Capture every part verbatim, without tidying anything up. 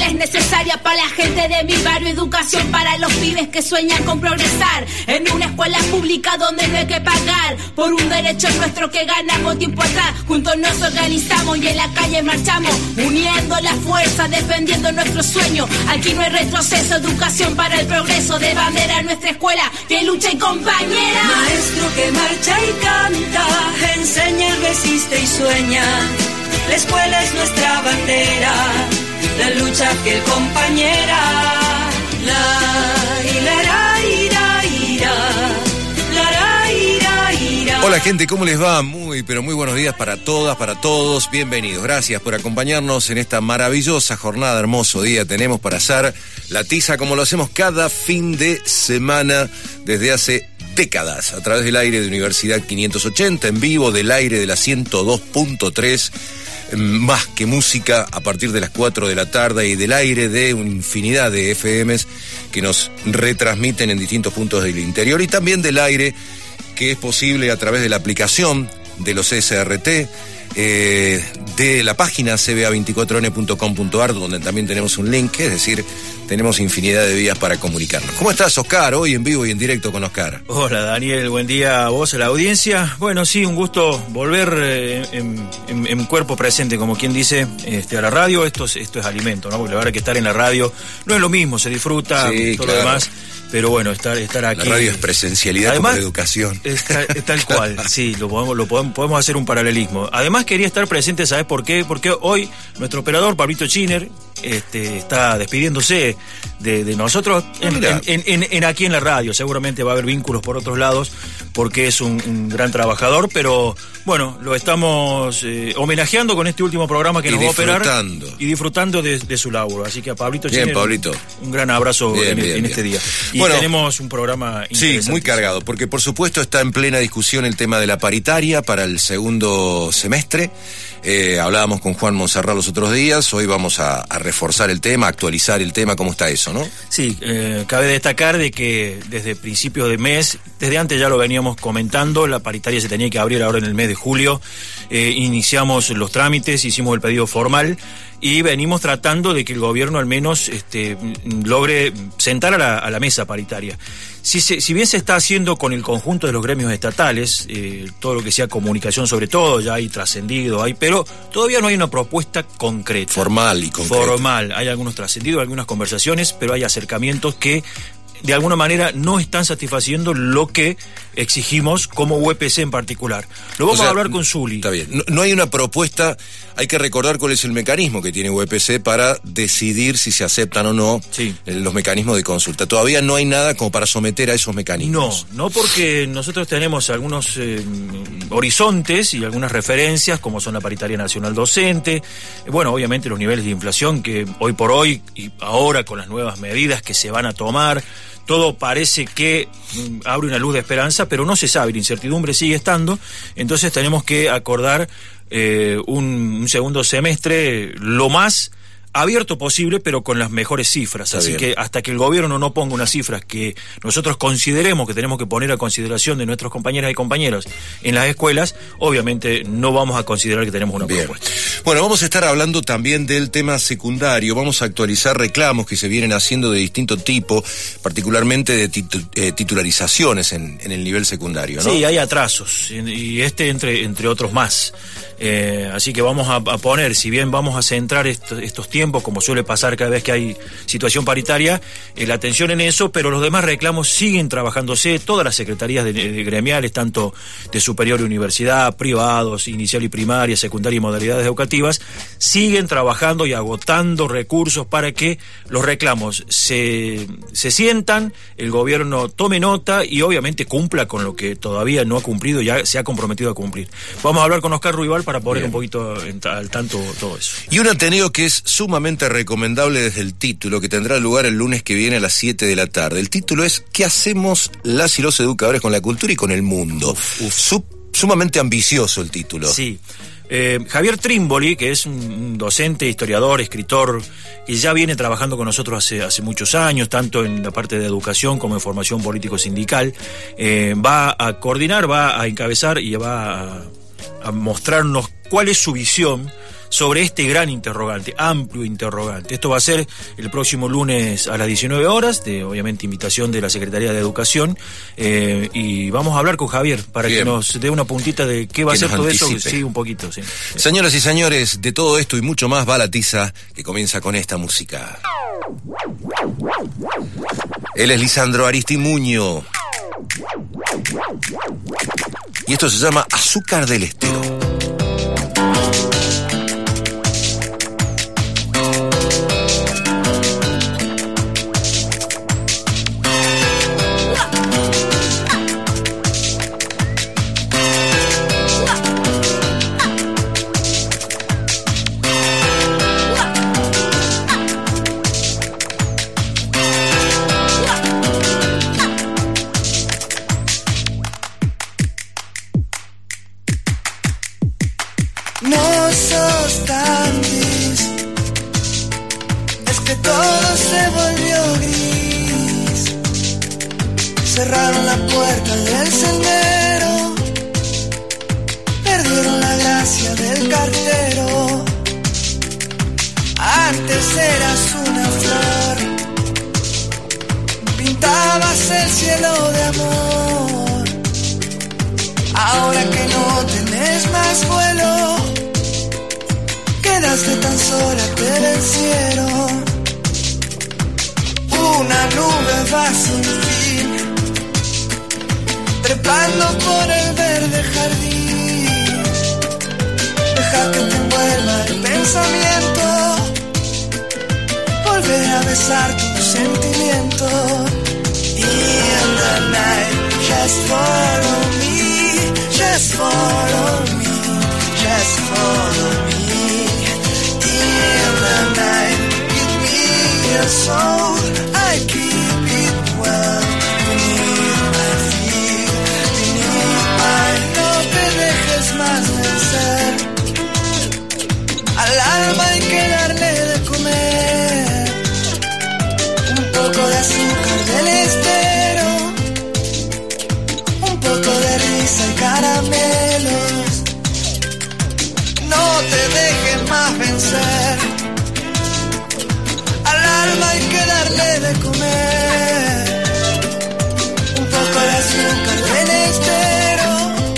escuela es necesaria para la gente de mi barrio, educación para los pibes que sueñan con progresar en una escuela pública donde no hay que pagar por un derecho nuestro que ganamos tiempo atrás. Juntos nos organizamos y en la calle marchamos, uniendo la fuerza, defendiendo nuestros sueños. Aquí no hay retroceso, educación para el progreso, de bandera nuestra escuela que lucha y compañera. Maestro que marcha y canta, enseña, resiste y sueña. La escuela es nuestra bandera, la lucha fiel compañera. La, ira, ira, ira, la, ira, ira. Hola gente, ¿cómo les va? Muy, pero muy buenos días para todas, para todos. Bienvenidos, gracias por acompañarnos en esta maravillosa jornada, hermoso día. Tenemos para hacer la tiza como lo hacemos cada fin de semana desde hace décadas, a través del aire de Universidad quinientos ochenta, en vivo del aire de la ciento dos punto tres, más que música, a partir de las cuatro de la tarde, y del aire de una infinidad de F Ms que nos retransmiten en distintos puntos del interior, y también del aire que es posible a través de la aplicación de los S R T, eh, de la página c b a veinticuatro n punto com punto a r, donde también tenemos un link, es decir, tenemos infinidad de vías para comunicarnos. ¿Cómo estás, Oscar? Hoy en vivo y en directo con Oscar. Hola, Daniel, buen día a vos, a la audiencia. Bueno, sí, un gusto volver eh, en, en, en cuerpo presente, como quien dice, este, a la radio. Esto es, esto es alimento, ¿no? Porque la verdad que estar en la radio no es lo mismo, se disfruta, sí, todo claro. lo demás. Pero bueno, estar, estar aquí. La radio es presencialidad. Además, como educación. Es, es tal cual, sí, lo podemos, lo podemos, podemos hacer un paralelismo. Además quería estar presente, ¿sabes por qué? Porque hoy nuestro operador, Pablito Chiner, este, está despidiéndose de, de nosotros en, en, en, en, en aquí en la radio. Seguramente va a haber vínculos por otros lados, porque es un, un gran trabajador, pero bueno, lo estamos eh, homenajeando con este último programa que y nos va a operar. Disfrutando. Y disfrutando de, de su laburo. Así que a Pablito Chiner, bien, Pablito, un gran abrazo bien, en, bien, en bien. este día. Y bueno, tenemos un programa interesante. Sí, muy cargado, porque por supuesto está en plena discusión el tema de la paritaria para el segundo semestre. Eh, hablábamos con Juan Monserrat los otros días, hoy vamos a, a reforzar el tema, actualizar el tema. ¿Cómo está eso, no? Sí, eh, cabe destacar de que desde principios de mes, desde antes ya lo veníamos comentando, la paritaria se tenía que abrir ahora en el mes de julio. Eh, iniciamos los trámites, hicimos el pedido formal y venimos tratando de que el gobierno al menos este, logre sentar a la, a la mesa paritaria. Si, se, si bien se está haciendo con el conjunto de los gremios estatales, eh, todo lo que sea comunicación sobre todo, ya hay trascendido, hay, pero todavía no hay una propuesta concreta. Formal y concreta. Formal, hay algunos trascendidos, algunas conversaciones, pero hay acercamientos que de alguna manera no están satisfaciendo lo que exigimos como U E P C en particular. Lo vamos o sea, a hablar con Zuli. Está bien, no, no hay una propuesta, hay que recordar cuál es el mecanismo que tiene U E P C para decidir si se aceptan o no sí. los mecanismos de consulta. Todavía no hay nada como para someter a esos mecanismos. No, no porque nosotros tenemos algunos eh, horizontes y algunas referencias, como son la paritaria nacional docente, bueno, obviamente los niveles de inflación que hoy por hoy y ahora con las nuevas medidas que se van a tomar, todo parece que mm, abre una luz de esperanza, pero no se sabe, la incertidumbre sigue estando, entonces tenemos que acordar eh, un, un segundo semestre lo más abierto posible, pero con las mejores cifras. Está Así bien. que hasta que el gobierno no ponga unas cifras que nosotros consideremos que tenemos que poner a consideración de nuestros compañeras y compañeros en las escuelas, obviamente no vamos a considerar que tenemos una bien. propuesta. Bueno, vamos a estar hablando también del tema secundario, vamos a actualizar reclamos que se vienen haciendo de distinto tipo, particularmente de titu- eh, titularizaciones en, en el nivel secundario, ¿no? Sí, hay atrasos, y este entre, entre otros más. Eh, así que vamos a, a poner, si bien vamos a centrar esto, estos tiempos, como suele pasar cada vez que hay situación paritaria, eh, la atención en eso, pero los demás reclamos siguen trabajándose, todas las secretarías de, de gremiales, tanto de superior y universidad, privados, inicial y primaria, secundaria y modalidades educativas, siguen trabajando y agotando recursos para que los reclamos se, se sientan, el gobierno tome nota y obviamente cumpla con lo que todavía no ha cumplido, ya se ha comprometido a cumplir. Vamos a hablar con Oscar Ruibal para poner Bien. un poquito en, al tanto todo eso. Y un Ateneo que es sumamente recomendable desde el título, que tendrá lugar el lunes que viene a las siete de la tarde. El título es ¿qué hacemos las y los educadores con la cultura y con el mundo? Uf, uf. Sub, sumamente ambicioso el título. Sí. Eh, Javier Trimboli, que es un docente, historiador, escritor, que ya viene trabajando con nosotros hace, hace muchos años, tanto en la parte de educación como en formación político-sindical, eh, va a coordinar, va a encabezar y va a, a mostrarnos cuál es su visión sobre este gran interrogante, amplio interrogante. Esto va a ser el próximo lunes a las diecinueve horas, de obviamente invitación de la Secretaría de Educación, eh, y vamos a hablar con Javier para Bien. que nos dé una puntita de qué va que a ser todo anticipe. Eso. Sí, un poquito, sí. Señoras y señores, de todo esto y mucho más va la tiza, que comienza con esta música. Él es Lisandro Aristimuño. Y esto se llama Azúcar del Estero. Cerraron la puerta del sendero, perdieron la gracia del cartero. Antes eras una flor, pintabas el cielo de amor. Ahora que no tenés más vuelo, quedaste tan sola, te vencieron. Una nube va sin fin, trepando por el verde jardín. Deja que te envuelva el pensamiento, volver a besar tu sentimiento. In the night, just follow me, just follow me, just follow me. In the night, give me your soul, I keep it well beneath my feet. No te dejes más vencer, al alma hay que darle de comer un poco de azúcar del estero, un poco de risa y caramelos. No te dejes más vencer, al alma hay que darle de comer un poco de azúcar del estero,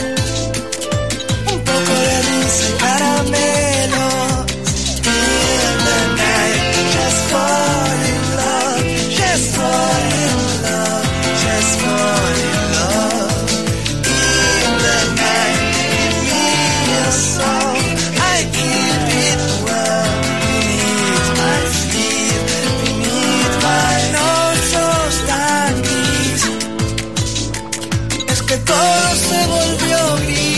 caramelo. In the night, just fall in love, just fall in love, just fall in love. In the night, give me your soul, I keep it well beneath my feet, beneath my nose. Sos tan gris, es que todo se volvió gris.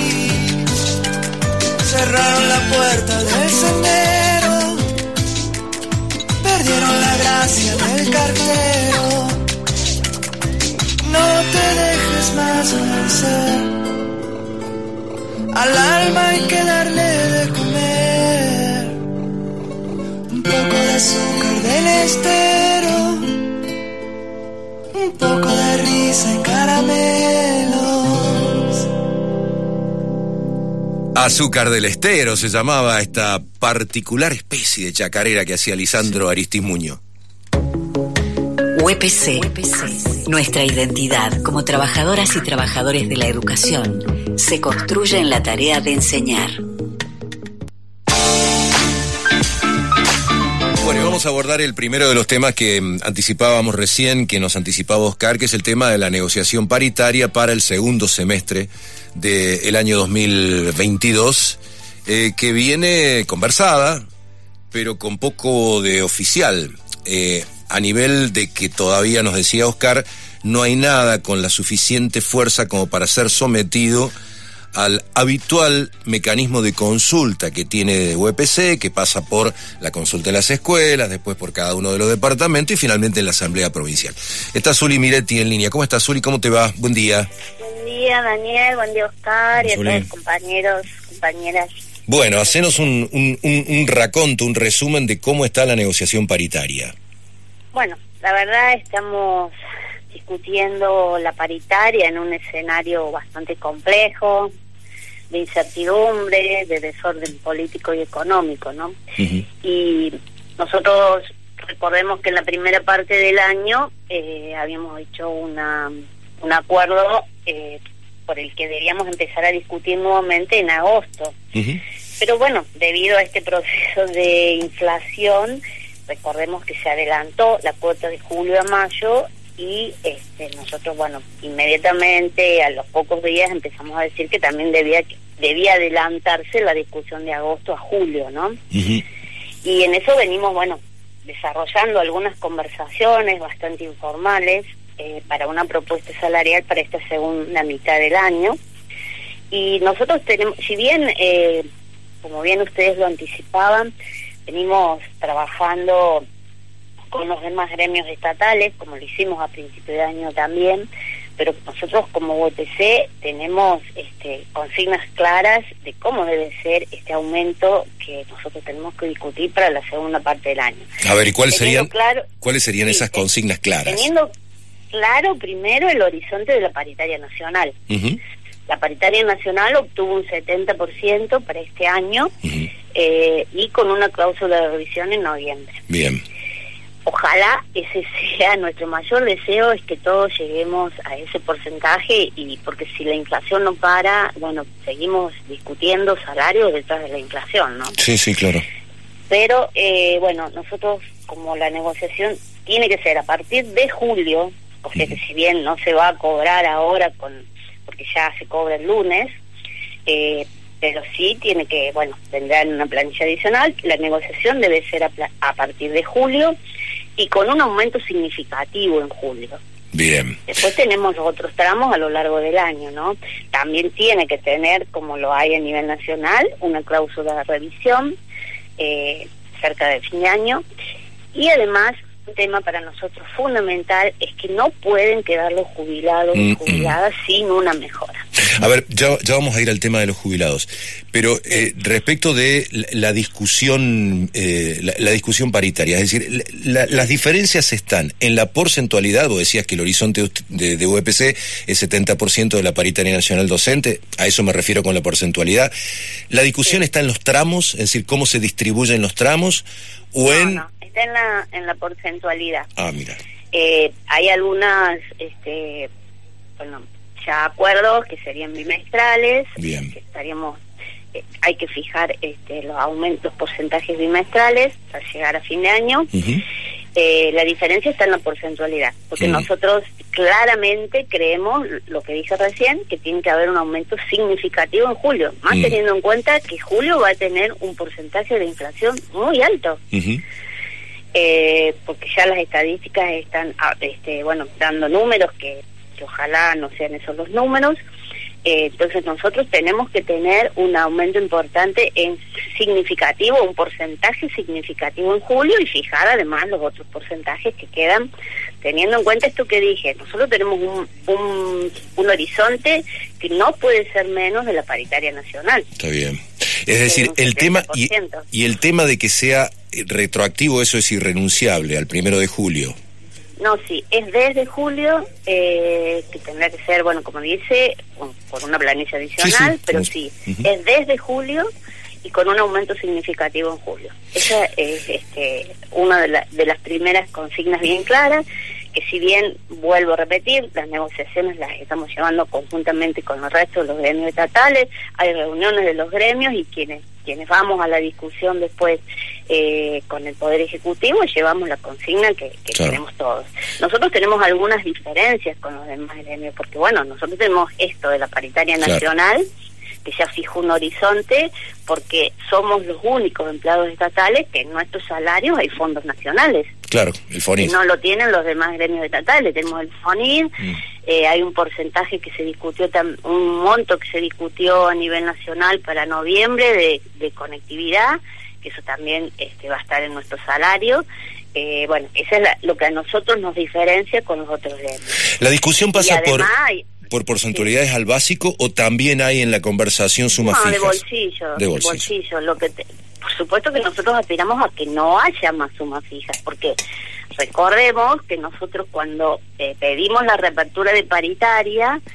Cerraron la puerta del sendero, perdieron la gracia del cartero. No te dejes más vencer, al alma hay que darle de comer un poco de azúcar del estero, un poco de risa y caramelos. Azúcar del Estero se llamaba esta particular especie de chacarera que hacía Lisandro Aristimuño. U E P C, nuestra identidad como trabajadoras y trabajadores de la educación, se construye en la tarea de enseñar. Bueno, y vamos a abordar el primero de los temas que anticipábamos recién, que nos anticipaba Oscar, que es el tema de la negociación paritaria para el segundo semestre del año dos mil veintidós, eh, que viene conversada, pero con poco de oficial, eh, a nivel de que todavía, nos decía Oscar, no hay nada con la suficiente fuerza como para ser sometido al habitual mecanismo de consulta que tiene U E P C, que pasa por la consulta en las escuelas, después por cada uno de los departamentos y finalmente en la Asamblea Provincial. Está Zuli Miretti en línea. ¿Cómo estás, Zuli? ¿Cómo te va? Buen día. Buen día, Daniel. Buen día, Oscar. Y a todos los compañeros, compañeras. Bueno, hacenos un, un, un, un raconto, un resumen de cómo está la negociación paritaria. Bueno, la verdad estamos discutiendo la paritaria en un escenario bastante complejo. de incertidumbre, de desorden político y económico, ¿no? Uh-huh. Y nosotros recordemos que en la primera parte del año eh, habíamos hecho una un acuerdo eh, por el que debíamos empezar a discutir nuevamente en agosto. Uh-huh. Pero bueno, debido a este proceso de inflación, recordemos que se adelantó la cuota de julio a mayo y este, nosotros, bueno, inmediatamente a los pocos días empezamos a decir que también debía debía adelantarse la discusión de agosto a julio, ¿no? Uh-huh. Y en eso venimos, bueno, desarrollando algunas conversaciones bastante informales eh, para una propuesta salarial para esta segunda mitad del año. Y nosotros tenemos, si bien, eh, como bien ustedes lo anticipaban, venimos trabajando con los demás gremios estatales, como lo hicimos a principio de año también, pero nosotros como U E P C tenemos este, consignas claras de cómo debe ser este aumento que nosotros tenemos que discutir para la segunda parte del año. A ver, ¿y cuáles serían, claro, ¿cuáles serían sí, esas consignas claras? Teniendo claro primero el horizonte de la paritaria nacional. Uh-huh. La paritaria nacional obtuvo un setenta por ciento para este año, uh-huh, eh, y con una cláusula de revisión en noviembre. Bien. Ojalá ese sea nuestro mayor deseo, es que todos lleguemos a ese porcentaje, y porque si la inflación no para, bueno, seguimos discutiendo salarios detrás de la inflación, ¿no? Sí, sí, claro. Pero, eh, bueno, nosotros, como la negociación tiene que ser a partir de julio, o sea que si bien no se va a cobrar ahora, con porque ya se cobra el lunes, eh, pero sí tiene que, bueno, vendrá en una planilla adicional, la negociación debe ser a, a partir de julio, y con un aumento significativo en julio. Bien. Después tenemos los otros tramos a lo largo del año, ¿no? También tiene que tener, como lo hay a nivel nacional, una cláusula de revisión eh, cerca del fin de año, y además un tema para nosotros fundamental es que no pueden quedar los jubilados y jubiladas mm. sin una mejora. A ver, ya, ya vamos a ir al tema de los jubilados, pero eh, respecto de la, la discusión eh, la, la discusión paritaria, es decir, la, las diferencias están en la porcentualidad. Vos decías que el horizonte de, de U E P C es setenta por ciento de la paritaria nacional docente, a eso me refiero con la porcentualidad. ¿La discusión sí. está en los tramos, es decir, cómo se distribuyen los tramos, o no, en...? No, está en la, en la porcentualidad. Ah, mira. Eh, hay algunas, este, bueno, ya acuerdos que serían bimestrales. Bien. Que estaríamos, eh, hay que fijar este, los aumentos, porcentajes bimestrales para llegar a fin de año. Uh-huh. Eh, la diferencia está en la porcentualidad, porque uh-huh. nosotros claramente creemos, lo que dije recién, que tiene que haber un aumento significativo en julio, más uh-huh. teniendo en cuenta que julio va a tener un porcentaje de inflación muy alto. Uh-huh. Eh, porque ya las estadísticas están, este, bueno, dando números que, que ojalá no sean esos los números. Eh, entonces nosotros tenemos que tener un aumento importante en significativo, un porcentaje significativo en julio, y fijar además los otros porcentajes que quedan, teniendo en cuenta esto que dije. Nosotros tenemos un, un, un horizonte que no puede ser menos de la paritaria nacional. Está bien. Es decir, el tema y, y el tema de que sea retroactivo, eso es irrenunciable al primero de julio. No, sí, es desde julio, eh, que tendrá que ser, bueno, como dice, por una planilla adicional, sí, sí, pero sí, uh-huh. es desde julio y con un aumento significativo en julio. Esa es este, una de, la, de las primeras consignas bien claras, que si bien, vuelvo a repetir, las negociaciones las estamos llevando conjuntamente con el resto de los gremios estatales, hay reuniones de los gremios, y quienes quienes vamos a la discusión después eh, con el Poder Ejecutivo, llevamos la consigna que, que claro. tenemos todos. Nosotros tenemos algunas diferencias con los demás gremios, porque bueno, nosotros tenemos esto de la paritaria claro. nacional, que ya fijó un horizonte, porque somos los únicos empleados estatales que en nuestros salarios hay fondos nacionales. Claro, el FONIR. No lo tienen los demás gremios estatales, tenemos el FONIR, mm. eh, hay un porcentaje que se discutió, tam, un monto que se discutió a nivel nacional para noviembre de, de conectividad, que eso también este, va a estar en nuestro salario. Eh, bueno, eso es la, lo que a nosotros nos diferencia con los otros gremios. La discusión pasa además, por... hay, ¿Por porcentualidades sí. al básico, o también hay en la conversación sumas no, fijas? de bolsillo, de bolsillo. bolsillo. Lo que te, por supuesto que nosotros aspiramos a que no haya más sumas fijas, porque recordemos que nosotros cuando eh, pedimos la reapertura de paritaria,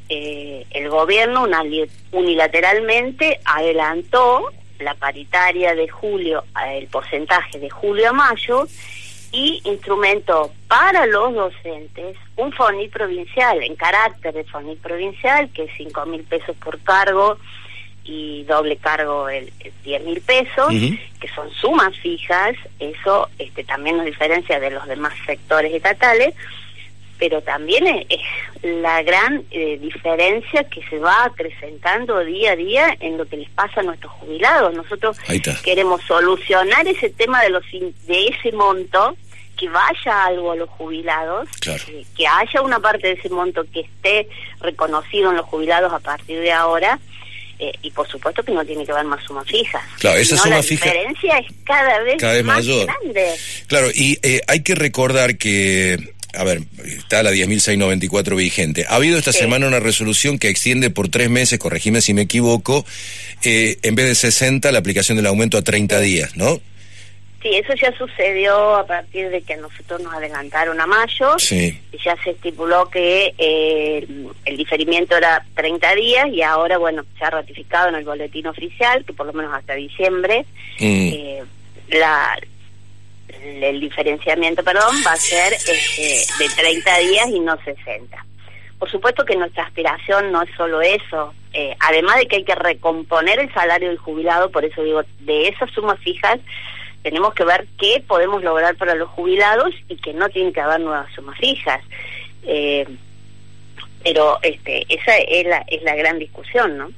eh, el gobierno unilateralmente adelantó la paritaria de julio, el porcentaje de julio a mayo, y instrumentó para los docentes un FONIC provincial, en carácter de FONIC provincial, que es cinco mil pesos por cargo y doble cargo el, el diez mil pesos, uh-huh. que son sumas fijas. Eso este, también nos diferencia de los demás sectores estatales, pero también es, es la gran eh, diferencia que se va acrecentando día a día en lo que les pasa a nuestros jubilados. Nosotros queremos solucionar ese tema de los de ese monto, que vaya algo a los jubilados, claro. que, que haya una parte de ese monto que esté reconocido en los jubilados a partir de ahora, eh, y por supuesto que no tiene que haber más sumas fijas. Claro, esa no, suma la fija diferencia es cada vez, cada vez más mayor. grande. Claro, y eh, hay que recordar que, a ver, está la diez mil seiscientos noventa y cuatro vigente. Ha habido esta sí. semana una resolución que extiende por tres meses, corregime si me equivoco, eh, en vez de sesenta, la aplicación del aumento a treinta días, ¿no? Sí, eso ya sucedió a partir de que nosotros nos adelantaron a mayo. Sí. Y ya se estipuló que eh, el diferimiento era treinta días y ahora, bueno, se ha ratificado en el boletín oficial que por lo menos hasta diciembre mm. eh, la el diferenciamiento, perdón, va a ser este, de treinta días y no sesenta. Por supuesto que nuestra aspiración no es solo eso, eh, además de que hay que recomponer el salario del jubilado, por eso digo, de esas sumas fijas, tenemos que ver qué podemos lograr para los jubilados y que no tienen que haber nuevas sumas fijas. Eh, pero este, esa es la, es la gran discusión, ¿no?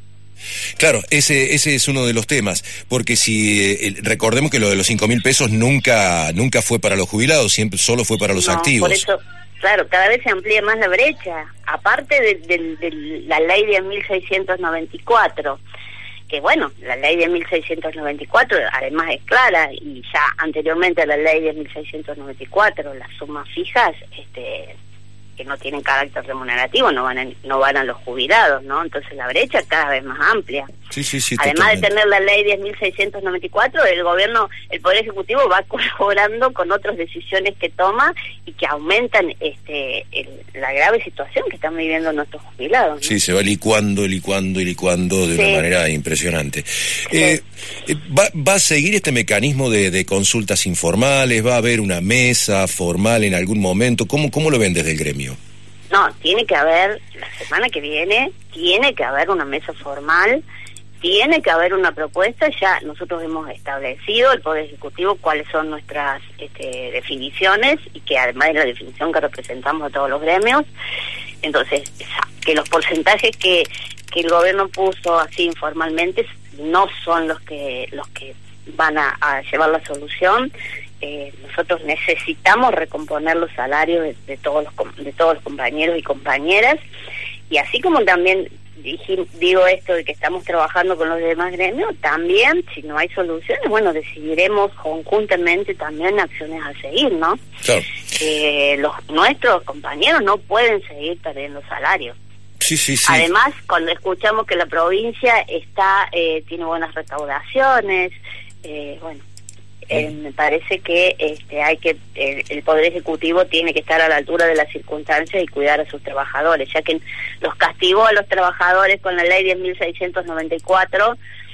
Claro, ese ese es uno de los temas, porque si eh, recordemos que lo de los cinco mil pesos nunca nunca fue para los jubilados, siempre solo fue para los no, activos. Por eso, claro, cada vez se amplía más la brecha, aparte de, de, de la ley de mil seiscientos noventa y cuatro, que bueno, la ley de mil seiscientos noventa y cuatro además es clara, y ya anteriormente a la ley de mil seiscientos noventa y cuatro las sumas fijas este que no tienen carácter remunerativo no van a, no van a los jubilados, ¿no? Entonces la brecha es cada vez más amplia. Sí, sí, sí, además totalmente. De tener la ley diez mil seiscientos noventa y cuatro, el gobierno, el Poder Ejecutivo va colaborando con otras decisiones que toma y que aumentan este el, la grave situación que están viviendo nuestros jubilados, ¿no? Sí, se va licuando, licuando y licuando de sí. una manera impresionante. Sí. Eh, ¿va, ¿Va a seguir este mecanismo de, de consultas informales? ¿Va a haber una mesa formal en algún momento? ¿Cómo, cómo lo ven desde el gremio? No, tiene que haber, la semana que viene, tiene que haber una mesa formal, tiene que haber una propuesta. Ya nosotros hemos establecido, el Poder Ejecutivo, cuáles son nuestras este, definiciones, y que además es la definición que representamos a todos los gremios. Entonces, que los porcentajes que, que el gobierno puso así informalmente no son los que los que van a, a llevar la solución. Eh, nosotros necesitamos recomponer los salarios de, de todos los de todos los compañeros y compañeras, y así como también dije, digo esto de que estamos trabajando con los demás gremios, también si no hay soluciones, bueno, decidiremos conjuntamente también acciones a seguir, ¿no? Claro. Eh, los nuestros compañeros no pueden seguir perdiendo salarios. Sí, sí, sí. Además, cuando escuchamos que la provincia está eh, tiene buenas recaudaciones, eh, bueno, Eh, me parece que este hay que el, el Poder Ejecutivo tiene que estar a la altura de las circunstancias y cuidar a sus trabajadores, ya que los castigó a los trabajadores con la ley diez mil seiscientos noventa y cuatro.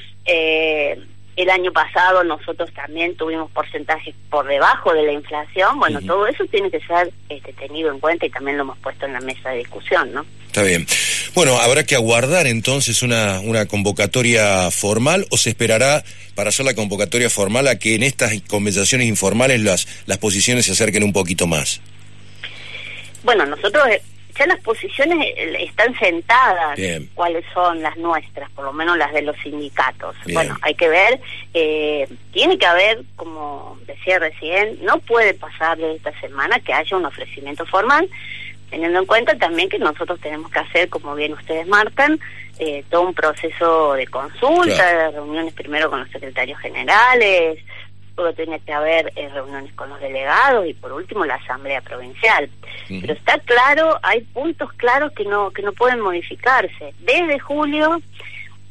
Eh, el año pasado nosotros también tuvimos porcentajes por debajo de la inflación. Bueno, uh-huh. todo eso tiene que ser este, tenido en cuenta, y también lo hemos puesto en la mesa de discusión, ¿no? Está bien. Bueno, habrá que aguardar entonces una, una convocatoria formal, o se esperará para hacer la convocatoria formal a que en estas conversaciones informales las, las posiciones se acerquen un poquito más. Bueno, nosotros ya las posiciones están sentadas. Bien. Cuáles son las nuestras, por lo menos las de los sindicatos. Bien. Bueno, hay que ver, eh, tiene que haber, como decía recién, no puede pasar de esta semana que haya un ofrecimiento formal, teniendo en cuenta también que nosotros tenemos que hacer, como bien ustedes marcan, eh, todo un proceso de consulta, claro. de reuniones primero con los secretarios generales, luego tiene que haber eh, reuniones con los delegados y por último la asamblea provincial. Uh-huh. Pero está claro, hay puntos claros que no que no pueden modificarse. Desde julio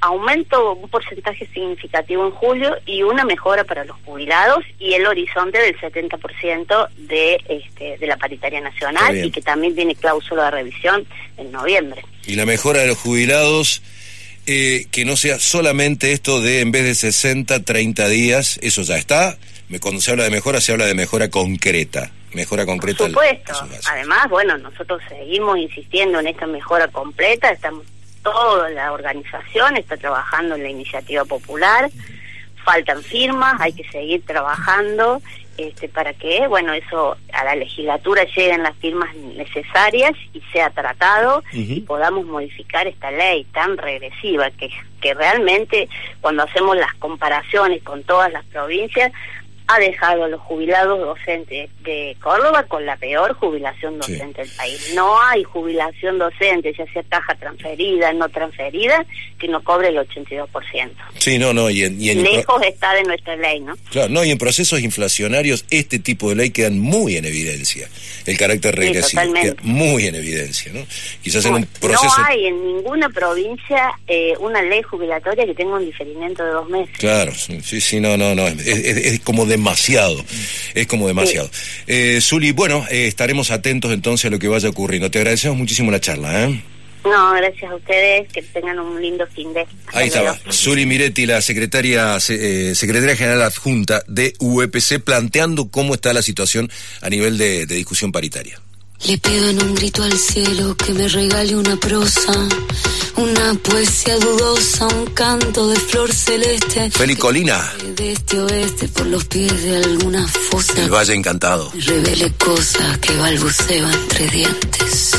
aumento, un porcentaje significativo en julio y una mejora para los jubilados y el horizonte del setenta por ciento de, este, de la paritaria nacional y que también tiene cláusula de revisión en noviembre. Y la mejora de los jubilados, eh, que no sea solamente esto de en vez de sesenta, treinta días, eso ya está. Cuando se habla de mejora, se habla de mejora concreta. Mejora concreta. Por supuesto. Además, bueno, nosotros seguimos insistiendo en esta mejora completa, estamos toda la organización está trabajando en la iniciativa popular, faltan firmas, hay que seguir trabajando este, para que, bueno, eso a la legislatura lleguen las firmas necesarias y sea tratado uh-huh. y podamos modificar esta ley tan regresiva que, que realmente cuando hacemos las comparaciones con todas las provincias ha dejado a los jubilados docentes de Córdoba con la peor jubilación docente sí. del país. No hay jubilación docente, ya sea caja transferida, no transferida, que no cobre el ochenta y dos por ciento. Sí, no, no. Y en, y en Lejos pro... está de nuestra ley, ¿no? Claro, no, y en procesos inflacionarios este tipo de ley quedan muy en evidencia. El carácter regresivo sí, queda muy en evidencia, ¿no? Quizás no, en un proceso... No hay en ninguna provincia eh, una ley jubilatoria que tenga un diferimiento de dos meses. Claro, sí, sí, no, no, no. Es, es, es como demasiado. Es como demasiado. Sí. Eh, Zuli, bueno, eh, estaremos atentos entonces a lo que vaya ocurriendo. Te agradecemos muchísimo la charla, ¿eh? No, gracias a ustedes, que tengan un lindo fin de... Ahí estaba, Zuli Miretti, la secretaria eh, secretaria general adjunta de U E P C, planteando cómo está la situación a nivel de, de discusión paritaria. Le pido en un grito al cielo que me regale una prosa, una poesía dudosa, un canto de flor celeste. Feli Colina. De este oeste por los pies de alguna fosa. El Valle Encantado. Revele cosas que balbuceo entre dientes.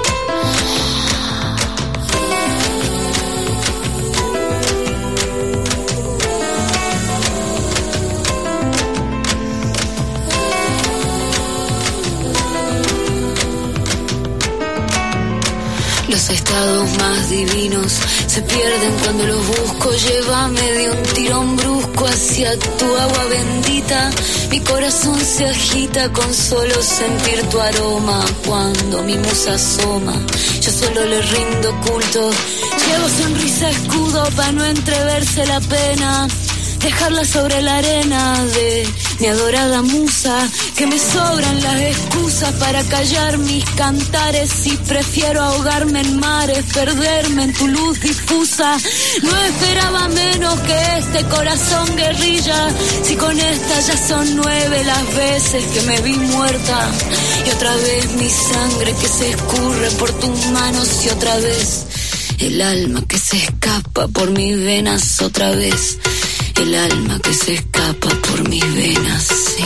Los estados más divinos se pierden cuando los busco. Llévame de un tirón brusco hacia tu agua bendita. Mi corazón se agita con solo sentir tu aroma. Cuando mi musa asoma, yo solo le rindo culto. Llevo sonrisa escudo para no entreverse la pena. Dejarla sobre la arena de mi adorada musa, que me sobran las excusas para callar mis cantares y prefiero ahogarme en mares, perderme en tu luz difusa. No esperaba menos que este corazón guerrilla, si con esta ya son nueve las veces que me vi muerta. Y otra vez mi sangre que se escurre por tus manos y otra vez el alma que se escapa por mis venas otra vez. El alma que se escapa por mis venas, sí.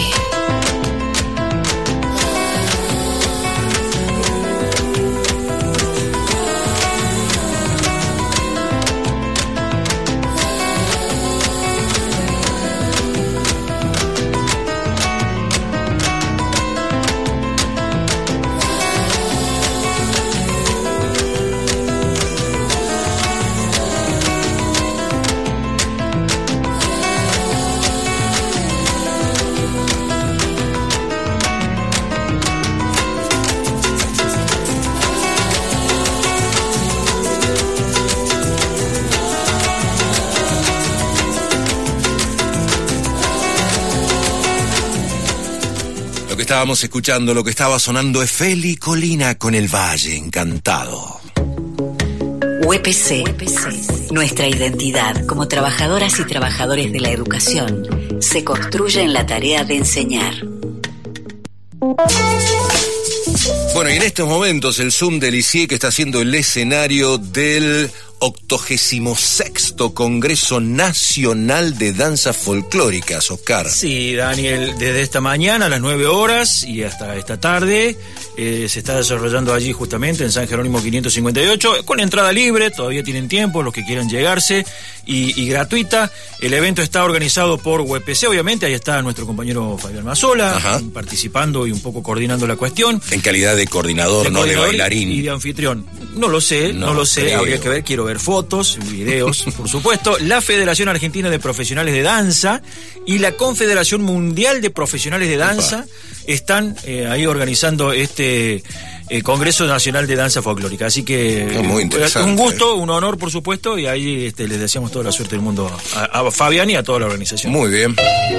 Estábamos escuchando, lo que estaba sonando es Feli Colina con El Valle Encantado. U E P C, nuestra identidad como trabajadoras y trabajadores de la educación, se construye en la tarea de enseñar. Bueno, y en estos momentos el Zoom del I C I E, que está siendo el escenario del octogésimo sexto Congreso Nacional de Danzas Folclóricas, Oscar. Sí, Daniel, desde esta mañana a las nueve horas y hasta esta tarde eh, se está desarrollando allí justamente en San Jerónimo quinientos cincuenta y ocho, con entrada libre, todavía tienen tiempo los que quieran llegarse, y, y gratuita. El evento está organizado por U E P C, obviamente, ahí está nuestro compañero Fabián Mazzola, Ajá. participando y un poco coordinando la cuestión. En calidad de coordinador, de no coordinador de bailarín. Y de anfitrión. No lo sé, no, no lo sé, creo. Habría que ver, quiero ver fotos, videos, por supuesto. La Federación Argentina de Profesionales de Danza y la Confederación Mundial de Profesionales de Danza Opa. están eh, ahí organizando este eh, Congreso Nacional de Danza Folclórica. Así que es muy interesante, un gusto, eh. un honor, por supuesto, y ahí este, les deseamos toda la suerte del mundo a, a Fabián y a toda la organización. Muy bien.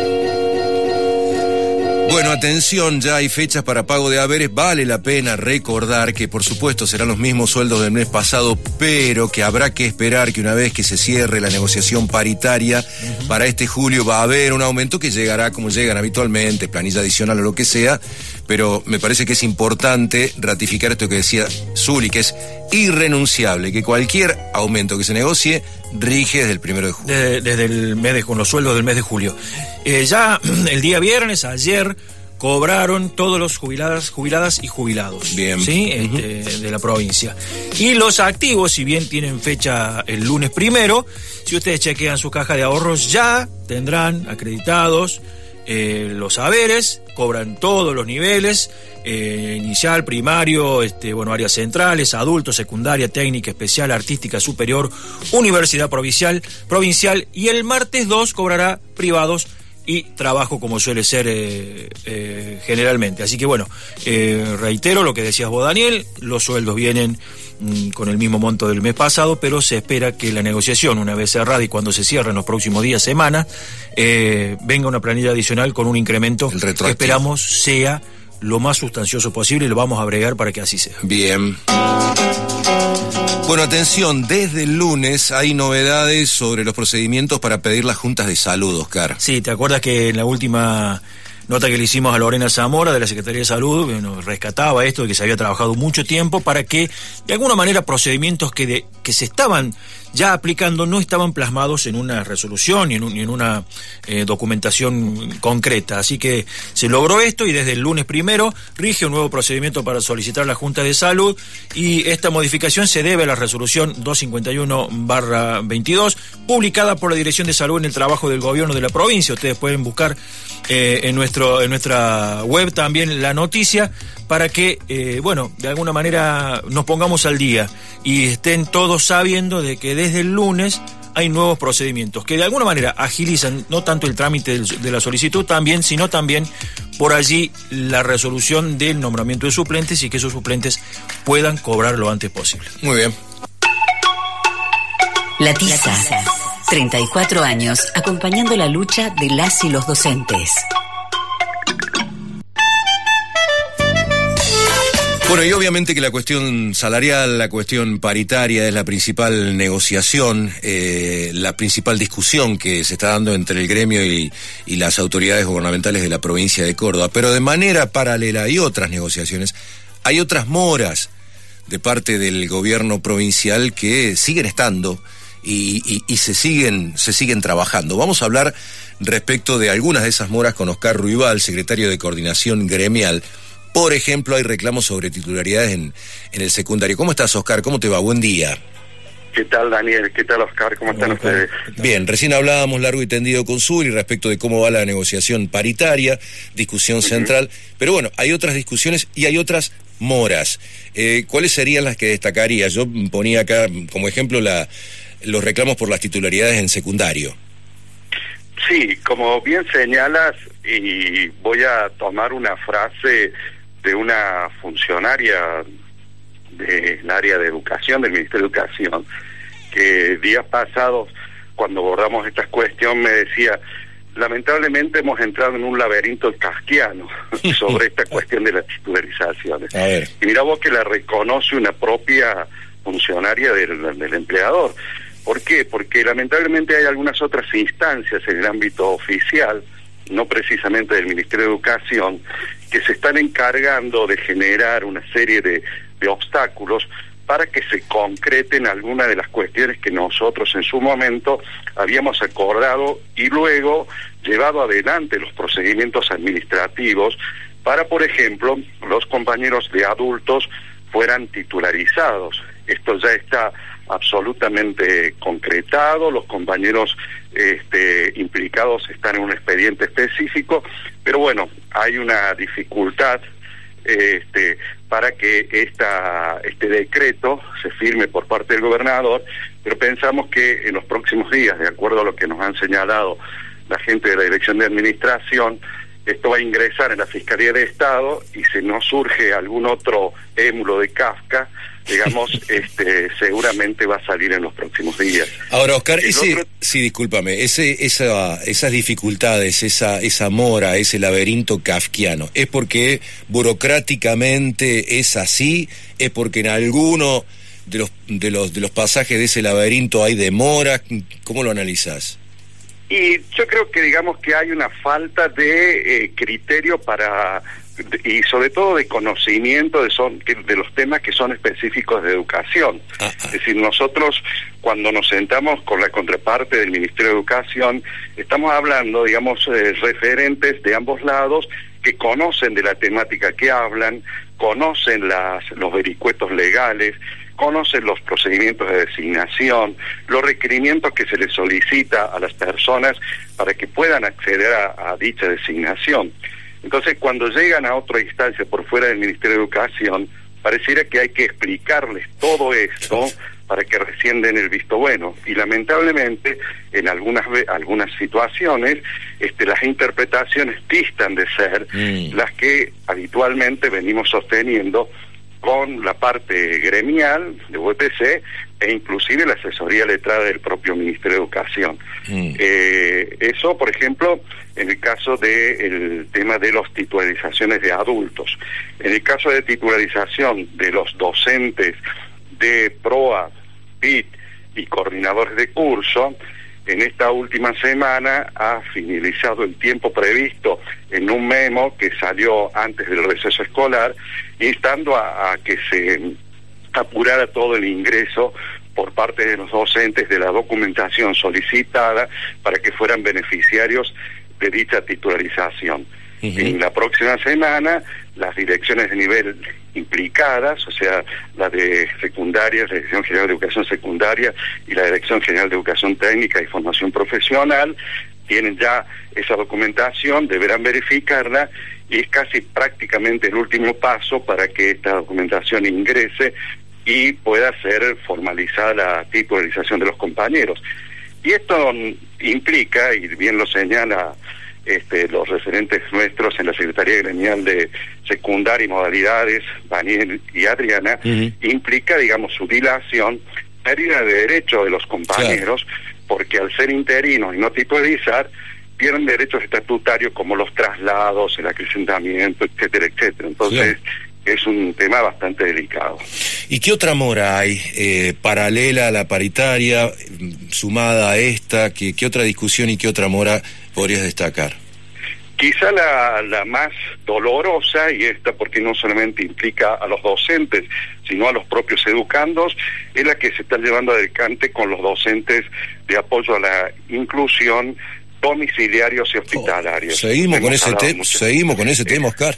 Bueno, atención, ya hay fechas para pago de haberes. Vale la pena recordar que, por supuesto, serán los mismos sueldos del mes pasado, pero que habrá que esperar que una vez que se cierre la negociación paritaria, uh-huh. para este julio va a haber un aumento que llegará como llegan habitualmente, planilla adicional o lo que sea, pero me parece que es importante ratificar esto que decía Zuli, que es irrenunciable, que cualquier aumento que se negocie rige desde el primero de julio. Desde, desde el mes de, con los sueldos del mes de julio. Eh, ya el día viernes, ayer, cobraron todos los jubiladas, jubiladas y jubilados. Bien. ¿Sí? Uh-huh. Este, de la provincia. Y los activos, si bien tienen fecha el lunes primero, si ustedes chequean su caja de ahorros, ya tendrán acreditados eh, los haberes, cobran todos los niveles, eh, inicial, primario, este, bueno, áreas centrales, adulto, secundaria, técnica, especial, artística, superior, universidad provincial, provincial, y el martes dos cobrará privados y trabajo, como suele ser eh, eh, generalmente. Así que bueno, eh, reitero lo que decías vos, Daniel, los sueldos vienen mm, con el mismo monto del mes pasado, pero se espera que la negociación, una vez cerrada y cuando se cierre en los próximos días, semanas, eh, venga una planilla adicional con un incremento que esperamos sea lo más sustancioso posible, y lo vamos a bregar para que así sea. Bien. Bueno, atención, desde el lunes hay novedades sobre los procedimientos para pedir las juntas de salud, Oscar. Sí, ¿te acuerdas que en la última nota que le hicimos a Lorena Zamora de la Secretaría de Salud, bueno, rescataba esto de que se había trabajado mucho tiempo para que, de alguna manera, procedimientos que, de, que se estaban ya aplicando no estaban plasmados en una resolución ni en, un, ni en una eh, documentación concreta. Así que se logró esto y desde el lunes primero rige un nuevo procedimiento para solicitar la Junta de Salud, y esta modificación se debe a la resolución doscientos cincuenta y uno barra veintidós, publicada por la Dirección de Salud en el Trabajo del Gobierno de la provincia. Ustedes pueden buscar eh, en, nuestro, en nuestra web también la noticia para que, eh, bueno, de alguna manera nos pongamos al día y estén todos sabiendo de que desde el lunes hay nuevos procedimientos que de alguna manera agilizan no tanto el trámite de la solicitud también, sino también por allí la resolución del nombramiento de suplentes y que esos suplentes puedan cobrar lo antes posible. Muy bien. La Tiza, treinta y cuatro años acompañando la lucha de las y los docentes. Bueno, y obviamente que la cuestión salarial, la cuestión paritaria es la principal negociación, eh, la principal discusión que se está dando entre el gremio y, y las autoridades gubernamentales de la provincia de Córdoba. Pero de manera paralela hay otras negociaciones, hay otras moras de parte del gobierno provincial que siguen estando y, y, y se siguen, se siguen trabajando. Vamos a hablar respecto de algunas de esas moras con Oscar Ruibal, secretario de Coordinación Gremial. Por ejemplo, hay reclamos sobre titularidades en, en el secundario. ¿Cómo estás, Oscar? ¿Cómo te va? Buen día. ¿Qué tal, Daniel? ¿Qué tal, Oscar? ¿Cómo están ustedes? Bien, recién hablábamos largo y tendido con Zuli respecto de cómo va la negociación paritaria, discusión uh-huh. central, pero bueno, hay otras discusiones y hay otras moras. Eh, ¿Cuáles serían las que destacaría? Yo ponía acá como ejemplo la, los reclamos por las titularidades en secundario. Sí, como bien señalas, y voy a tomar una frase de una funcionaria del área de educación, del Ministerio de Educación, que días pasados, cuando abordamos esta cuestión, me decía, lamentablemente hemos entrado en un laberinto kafkiano sobre esta cuestión de las titularizaciones. Y mira vos que la reconoce una propia funcionaria del, del empleador. ¿Por qué? Porque lamentablemente hay algunas otras instancias en el ámbito oficial, no precisamente del Ministerio de Educación, que se están encargando de generar una serie de, de obstáculos para que se concreten algunas de las cuestiones que nosotros en su momento habíamos acordado y luego llevado adelante los procedimientos administrativos para, por ejemplo, los compañeros de adultos fueran titularizados. Esto ya está absolutamente concretado, los compañeros este, implicados están en un expediente específico, pero bueno, hay una dificultad este, para que esta, este decreto se firme por parte del gobernador, pero pensamos que en los próximos días, de acuerdo a lo que nos han señalado la gente de la Dirección de Administración, esto va a ingresar en la Fiscalía de Estado y si no surge algún otro émulo de Kafka, digamos, este, seguramente va a salir en los próximos días. Ahora, Oscar, El ese, otro... sí, discúlpame, ese, esa, esas dificultades, esa, esa mora, ese laberinto kafkiano, ¿es porque burocráticamente es así? ¿Es porque en alguno de los, de los, de los pasajes de ese laberinto hay demora? ¿Cómo lo analizás? Y yo creo que digamos que hay una falta de eh, criterio para, y sobre todo de conocimiento de, son, de los temas que son específicos de educación. Ah, ah. Es decir, nosotros cuando nos sentamos con la contraparte del Ministerio de Educación, estamos hablando, digamos, eh, referentes de ambos lados que conocen de la temática que hablan, conocen las, los vericuetos legales, conocen los procedimientos de designación, los requerimientos que se les solicita a las personas para que puedan acceder a, a dicha designación. Entonces, cuando llegan a otra instancia por fuera del Ministerio de Educación, pareciera que hay que explicarles todo esto para que recién den el visto bueno. Y lamentablemente, en algunas algunas situaciones, este, las interpretaciones distan de ser mm. las que habitualmente venimos sosteniendo con la parte gremial de U P C e inclusive la asesoría letrada del propio Ministerio de Educación. Mm. Eh, eso, por ejemplo, en el caso del tema de las titularizaciones de adultos. En el caso de titularización de los docentes de PROA, P I T y coordinadores de curso, en esta última semana ha finalizado el tiempo previsto en un memo que salió antes del receso escolar, instando a, a que se apurara todo el ingreso por parte de los docentes de la documentación solicitada para que fueran beneficiarios de dicha titularización. Uh-huh. En la próxima semana, las direcciones de nivel implicadas, o sea, la de secundaria, la Dirección General de Educación Secundaria y la Dirección General de Educación Técnica y Formación Profesional, tienen ya esa documentación, deberán verificarla y es casi prácticamente el último paso para que esta documentación ingrese y pueda ser formalizada la titularización de los compañeros. Y esto implica, y bien lo señala Este, los referentes nuestros en la Secretaría Gremial de Secundaria y Modalidades, Daniel y Adriana, uh-huh. implica, digamos, su dilación, pérdida de derechos de los compañeros, claro. porque al ser interinos y no titularizar, pierden derechos estatutarios como los traslados, el acrecentamiento, etcétera, etcétera. Entonces, claro. es un tema bastante delicado. ¿Y qué otra mora hay, eh, paralela a la paritaria, sumada a esta? ¿Qué, qué otra discusión y qué otra mora podrías destacar? Quizá la, la más dolorosa, y esta porque no solamente implica a los docentes, sino a los propios educandos, es la que se está llevando adelante con los docentes de apoyo a la inclusión, domiciliarios y hospitalarios. Oh, seguimos, con ese te- seguimos con ese tema, Oscar.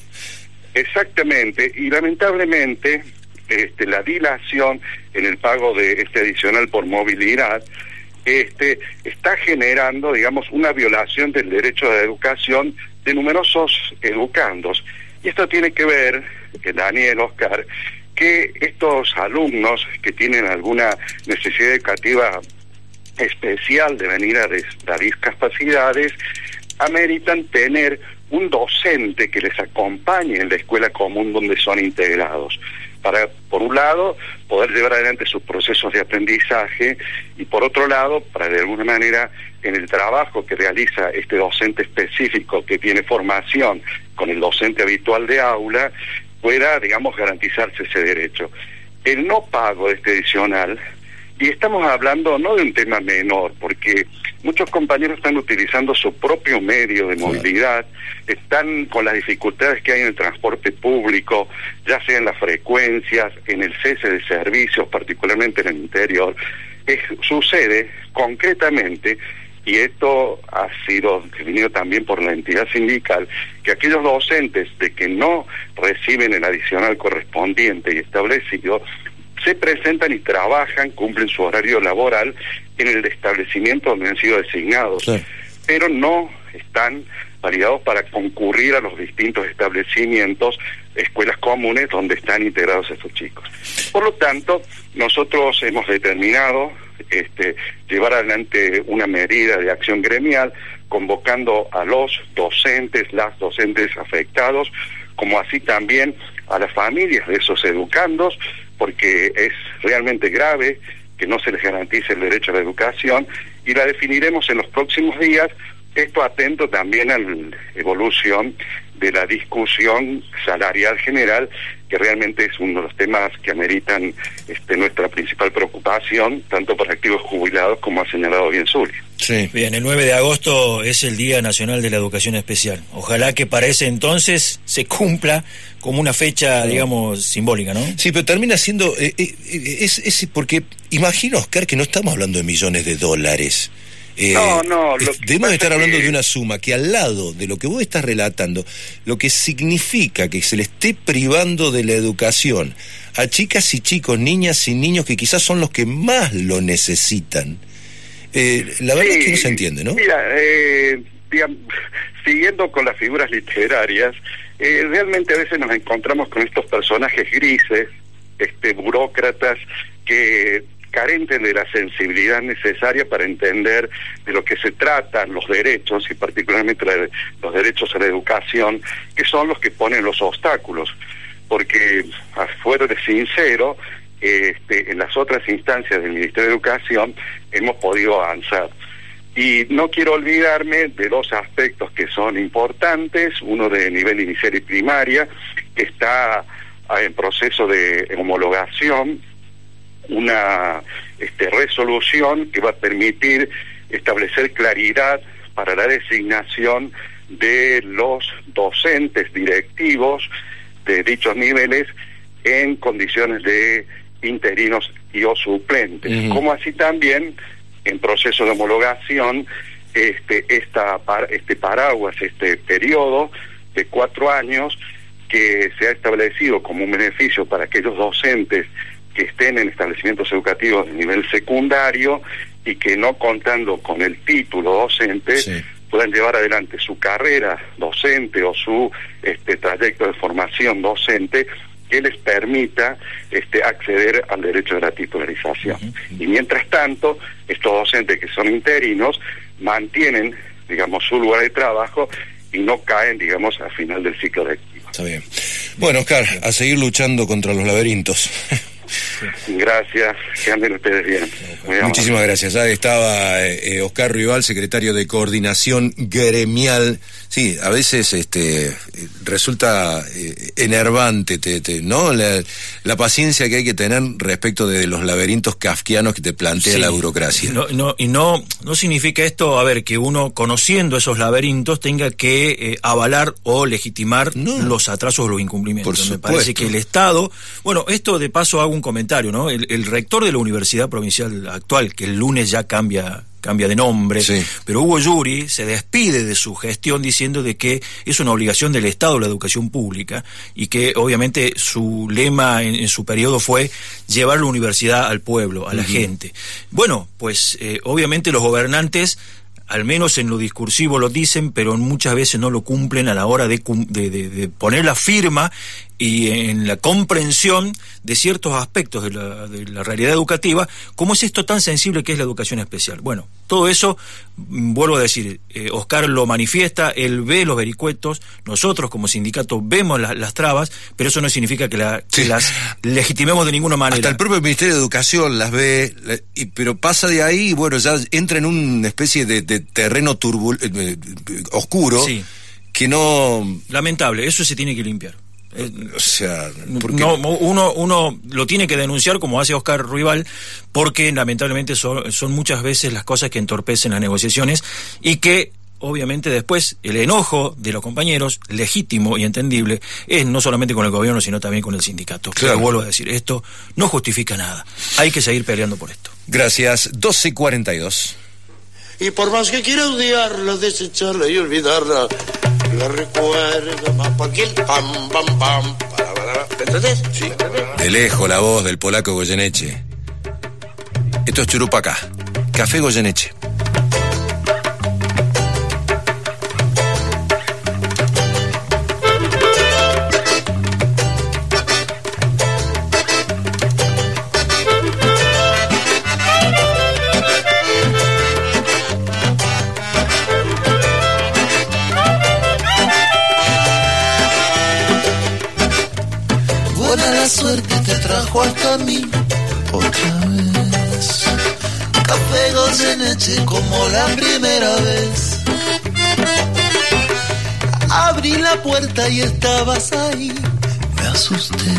Exactamente, y lamentablemente este, la dilación en el pago de este adicional por movilidad este, está generando, digamos, una violación del derecho a la educación de numerosos educandos. Y esto tiene que ver, que Daniel, Oscar, que estos alumnos que tienen alguna necesidad educativa especial de venir a, des- a discapacidades, ameritan tener un docente que les acompañe en la escuela común donde son integrados, para, por un lado, poder llevar adelante sus procesos de aprendizaje y, por otro lado, para de alguna manera, en el trabajo que realiza este docente específico que tiene formación con el docente habitual de aula, pueda, digamos, garantizarse ese derecho. El no pago de este adicional, y estamos hablando no de un tema menor, porque muchos compañeros están utilizando su propio medio de movilidad, están con las dificultades que hay en el transporte público, ya sea en las frecuencias, en el cese de servicios, particularmente en el interior. Es, sucede concretamente, y esto ha sido definido también por la entidad sindical, que aquellos docentes de que no reciben el adicional correspondiente y establecido, se presentan y trabajan, cumplen su horario laboral en el establecimiento donde han sido designados, sí. pero no están validados para concurrir a los distintos establecimientos, escuelas comunes donde están integrados estos chicos. Por lo tanto, nosotros hemos determinado este, llevar adelante una medida de acción gremial convocando a los docentes, las docentes afectados, como así también a las familias de esos educandos, porque es realmente grave que no se les garantice el derecho a la educación, y la definiremos en los próximos días, esto atento también a la evolución de la discusión salarial general, que realmente es uno de los temas que ameritan este, nuestra principal preocupación, tanto por activos jubilados como ha señalado bien Zuli. Sí. Bien, el nueve de agosto es el Día Nacional de la Educación Especial. Ojalá que para ese entonces se cumpla como una fecha, digamos, simbólica, ¿no? Sí, pero termina siendo... Eh, eh, es, es porque imagino, Oscar, que no estamos hablando de millones de dólares. Eh, no, no. Lo debemos estar hablando que... de una suma que al lado de lo que vos estás relatando, lo que significa que se le esté privando de la educación a chicas y chicos, niñas y niños que quizás son los que más lo necesitan. Eh, la verdad sí, es que no se entiende, ¿no? Mira, eh, digamos, siguiendo con las figuras literarias, eh, realmente a veces nos encontramos con estos personajes grises, este, burócratas, que carenten de la sensibilidad necesaria para entender de lo que se tratan los derechos, y particularmente la, los derechos a la educación, que son los que ponen los obstáculos. Porque, a fuera de sincero, este, en las otras instancias del Ministerio de Educación hemos podido avanzar. Y no quiero olvidarme de dos aspectos que son importantes, uno de nivel inicial y primaria, que está en proceso de homologación, una este, resolución que va a permitir establecer claridad para la designación de los docentes directivos de dichos niveles en condiciones de interinos y o suplentes, uh-huh. como así también en proceso de homologación este esta este paraguas, este periodo de cuatro años que se ha establecido como un beneficio para aquellos docentes que estén en establecimientos educativos de nivel secundario y que no contando con el título docente sí. puedan llevar adelante su carrera docente o su este trayecto de formación docente que les permita este acceder al derecho de la titularización. Uh-huh. Y mientras tanto, estos docentes que son interinos mantienen, digamos, su lugar de trabajo y no caen, digamos, al final del ciclo lectivo. Está bien. Bueno, Oscar, a seguir luchando contra los laberintos. Gracias, que anden ustedes bien. Muy Muchísimas amable. Gracias. Ya estaba eh, Oscar Rival, secretario de Coordinación Gremial. Sí, a veces este resulta eh, enervante, te, te, ¿no? La, la paciencia que hay que tener respecto de los laberintos kafkianos que te plantea sí. la burocracia. No, no, y no, no significa esto, a ver, que uno, conociendo esos laberintos, tenga que eh, avalar o legitimar no. los atrasos o los incumplimientos. Por Me parece que el Estado... Bueno, esto de paso hago un comentario, ¿no? El, el rector de la Universidad Provincial actual, que el lunes ya cambia... cambia de nombre, sí. pero Hugo Yuri se despide de su gestión diciendo de que es una obligación del Estado la educación pública y que obviamente su lema en, en su periodo fue llevar la universidad al pueblo, a la uh-huh. gente. Bueno, pues eh, obviamente los gobernantes, al menos en lo discursivo lo dicen, pero muchas veces no lo cumplen a la hora de, de, de, de poner la firma y en la comprensión de ciertos aspectos de la, de la realidad educativa, ¿cómo es esto tan sensible que es la educación especial? Bueno, todo eso, vuelvo a decir, eh, Oscar lo manifiesta, él ve los vericuetos, nosotros como sindicato vemos la, las trabas, pero eso no significa que, la, sí. que las legitimemos de ninguna manera. Hasta el propio Ministerio de Educación las ve, la, y, pero pasa de ahí y bueno, ya entra en una especie de, de terreno turbul, eh, oscuro, sí. que no... Lamentable, eso se tiene que limpiar. Eh, o sea, porque... no, uno uno lo tiene que denunciar como hace Oscar Rival, porque lamentablemente son, son muchas veces las cosas que entorpecen las negociaciones y que obviamente después el enojo de los compañeros, legítimo y entendible, es no solamente con el gobierno sino también con el sindicato. Claro. Pero vuelvo a decir, esto no justifica nada, hay que seguir peleando por esto. Gracias. Doce cuarenta y dos. Y por más que quiera odiarla, desecharla y olvidarla, la recuerdo más porque el pam, pam, pam. ¿Entendés? Sí. De lejos la voz del polaco Goyeneche. Esto es Churupacá, Café Goyeneche. la suerte te trajo hasta mí otra vez. Café Goyeneche como la primera vez. Abrí la puerta y estabas ahí. Me asusté.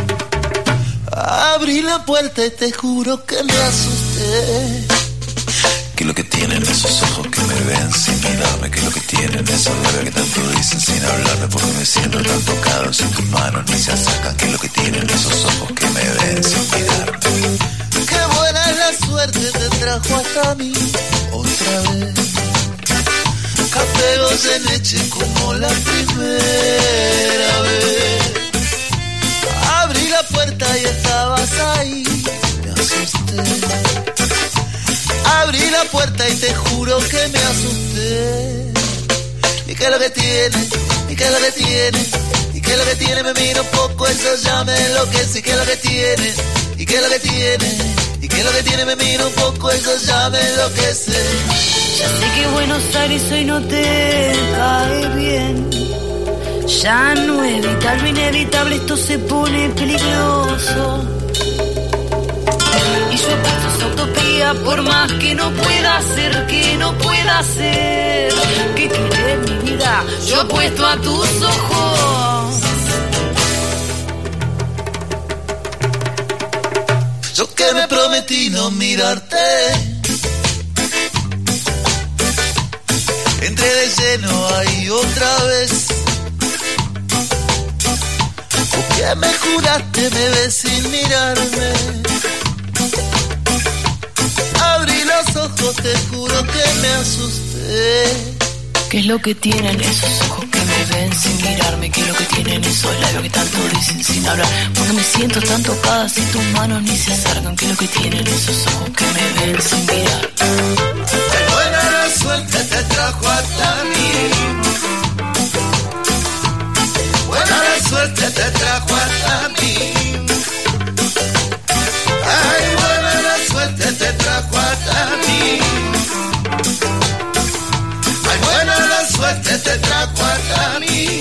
Abrí la puerta y te juro que me asusté. ¿Qué es lo que tienen esos ojos que me ven sin mirarme? ¿Qué es lo que tienen esos labios que tanto dicen sin hablarme? Porque me siento tan tocado si tus manos ni se acercan. ¿Qué es lo que tienen esos ojos que me ven sin mirarme? Qué buena es la suerte te trajo hasta mí otra vez. Café Goyeneche como la primera vez. Abrí la puerta y estabas ahí. Me asusté. Abrí la puerta y te juro que me asusté. ¿Y qué es lo que tiene? ¿Y qué es lo que tiene? ¿Y qué es lo que tiene? Me miro un poco, eso ya me enloquece. ¿Y qué es lo que tiene? ¿Y qué es lo que tiene? ¿Y qué es lo que tiene? Me miro un poco, eso ya me enloquece. Ya sé que Buenos Aires hoy no te cae bien. Ya no evita lo inevitable, esto se pone peligroso. Y yo paso esa utopía por más que no pueda hacer, que no pueda hacer. ¿Qué quieres mi vida? Yo apuesto a tus ojos. Yo que me prometí no mirarte. Entré de lleno ahí otra vez. Porque me juraste me ves sin mirarme. Abrí los ojos, te juro que me asusté. ¿Qué es lo que tienen esos ojos que me ven sin mirarme? ¿Qué es lo que tienen esos labios que tanto dicen sin hablar? Porque me siento tan tocada si tus manos ni se acercan. ¿Qué es lo que tienen esos ojos que me ven sin mirar? Qué buena la suerte te trajo hasta mí. Buena la suerte te trajo hasta mí. Ay, buena la suerte te trajo hasta mí. Ay, buena la suerte te trajo hasta mí.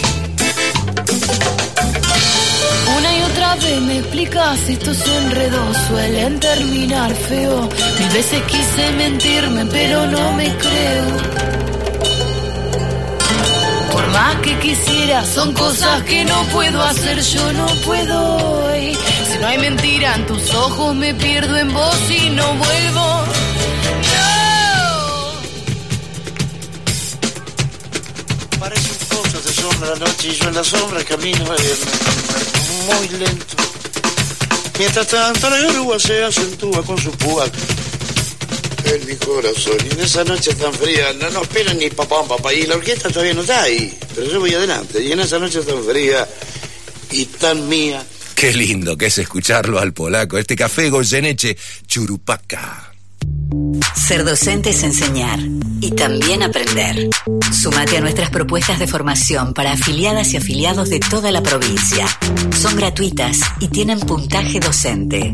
Una y otra vez me explicas, estos enredos suelen terminar feo. Mil veces quise mentirme, pero no me creo. Por más que quisiera, son cosas que no puedo hacer, yo no puedo. Y si no hay mentira en tus ojos, me pierdo en vos y no vuelvo. No. Parecen cosas de sombra la noche y yo en la sombra camino eh, muy lento. Mientras tanto la grúa se acentúa con su púa en mi corazón. Y en esa noche tan fría no nos esperan ni papá, papá. Y la orquesta todavía no está ahí, pero yo voy adelante. Y en esa noche tan fría y tan mía. Qué lindo que es escucharlo al polaco. Este Café Goyeneche, Churupaca. Ser docente es enseñar y también aprender. Súmate a nuestras propuestas de formación para afiliadas y afiliados de toda la provincia. Son gratuitas y tienen puntaje docente.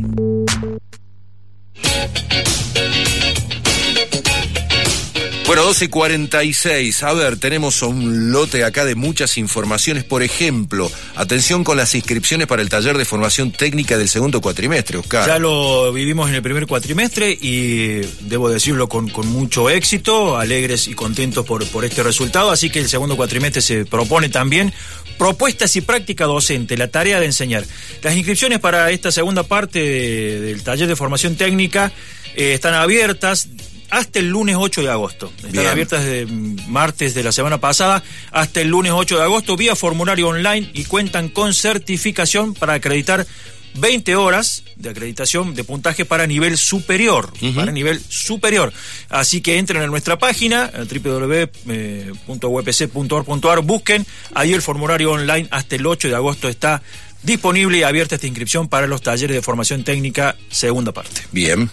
Bueno, doce cuarenta y seis. A ver, tenemos un lote acá de muchas informaciones. Por ejemplo, atención con las inscripciones para el taller de formación técnica del segundo cuatrimestre, Oscar. Ya lo vivimos en el primer cuatrimestre y debo decirlo con, con mucho éxito, alegres y contentos por, por este resultado. Así que el segundo cuatrimestre se propone también propuestas y práctica docente, la tarea de enseñar. Las inscripciones para esta segunda parte de, del taller de formación técnica eh, están abiertas hasta el lunes ocho de agosto. Están Bien. abiertas desde martes de la semana pasada hasta el lunes ocho de agosto vía formulario online y cuentan con certificación para acreditar veinte horas de acreditación de puntaje para nivel superior, uh-huh. para nivel superior. Así que entren a nuestra página doble u doble u doble u punto u p c punto org punto a r, busquen ahí el formulario online. Hasta el ocho de agosto está disponible y abierta esta inscripción para los talleres de formación técnica segunda parte. Bien.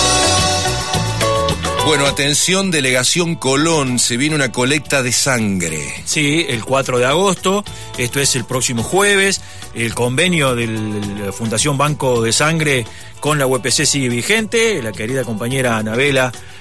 Bueno, atención, Delegación Colón, se viene una colecta de sangre. Sí, el cuatro de agosto, esto es el próximo jueves, el convenio de la Fundación Banco de Sangre con la U P C sigue vigente, la querida compañera Anabela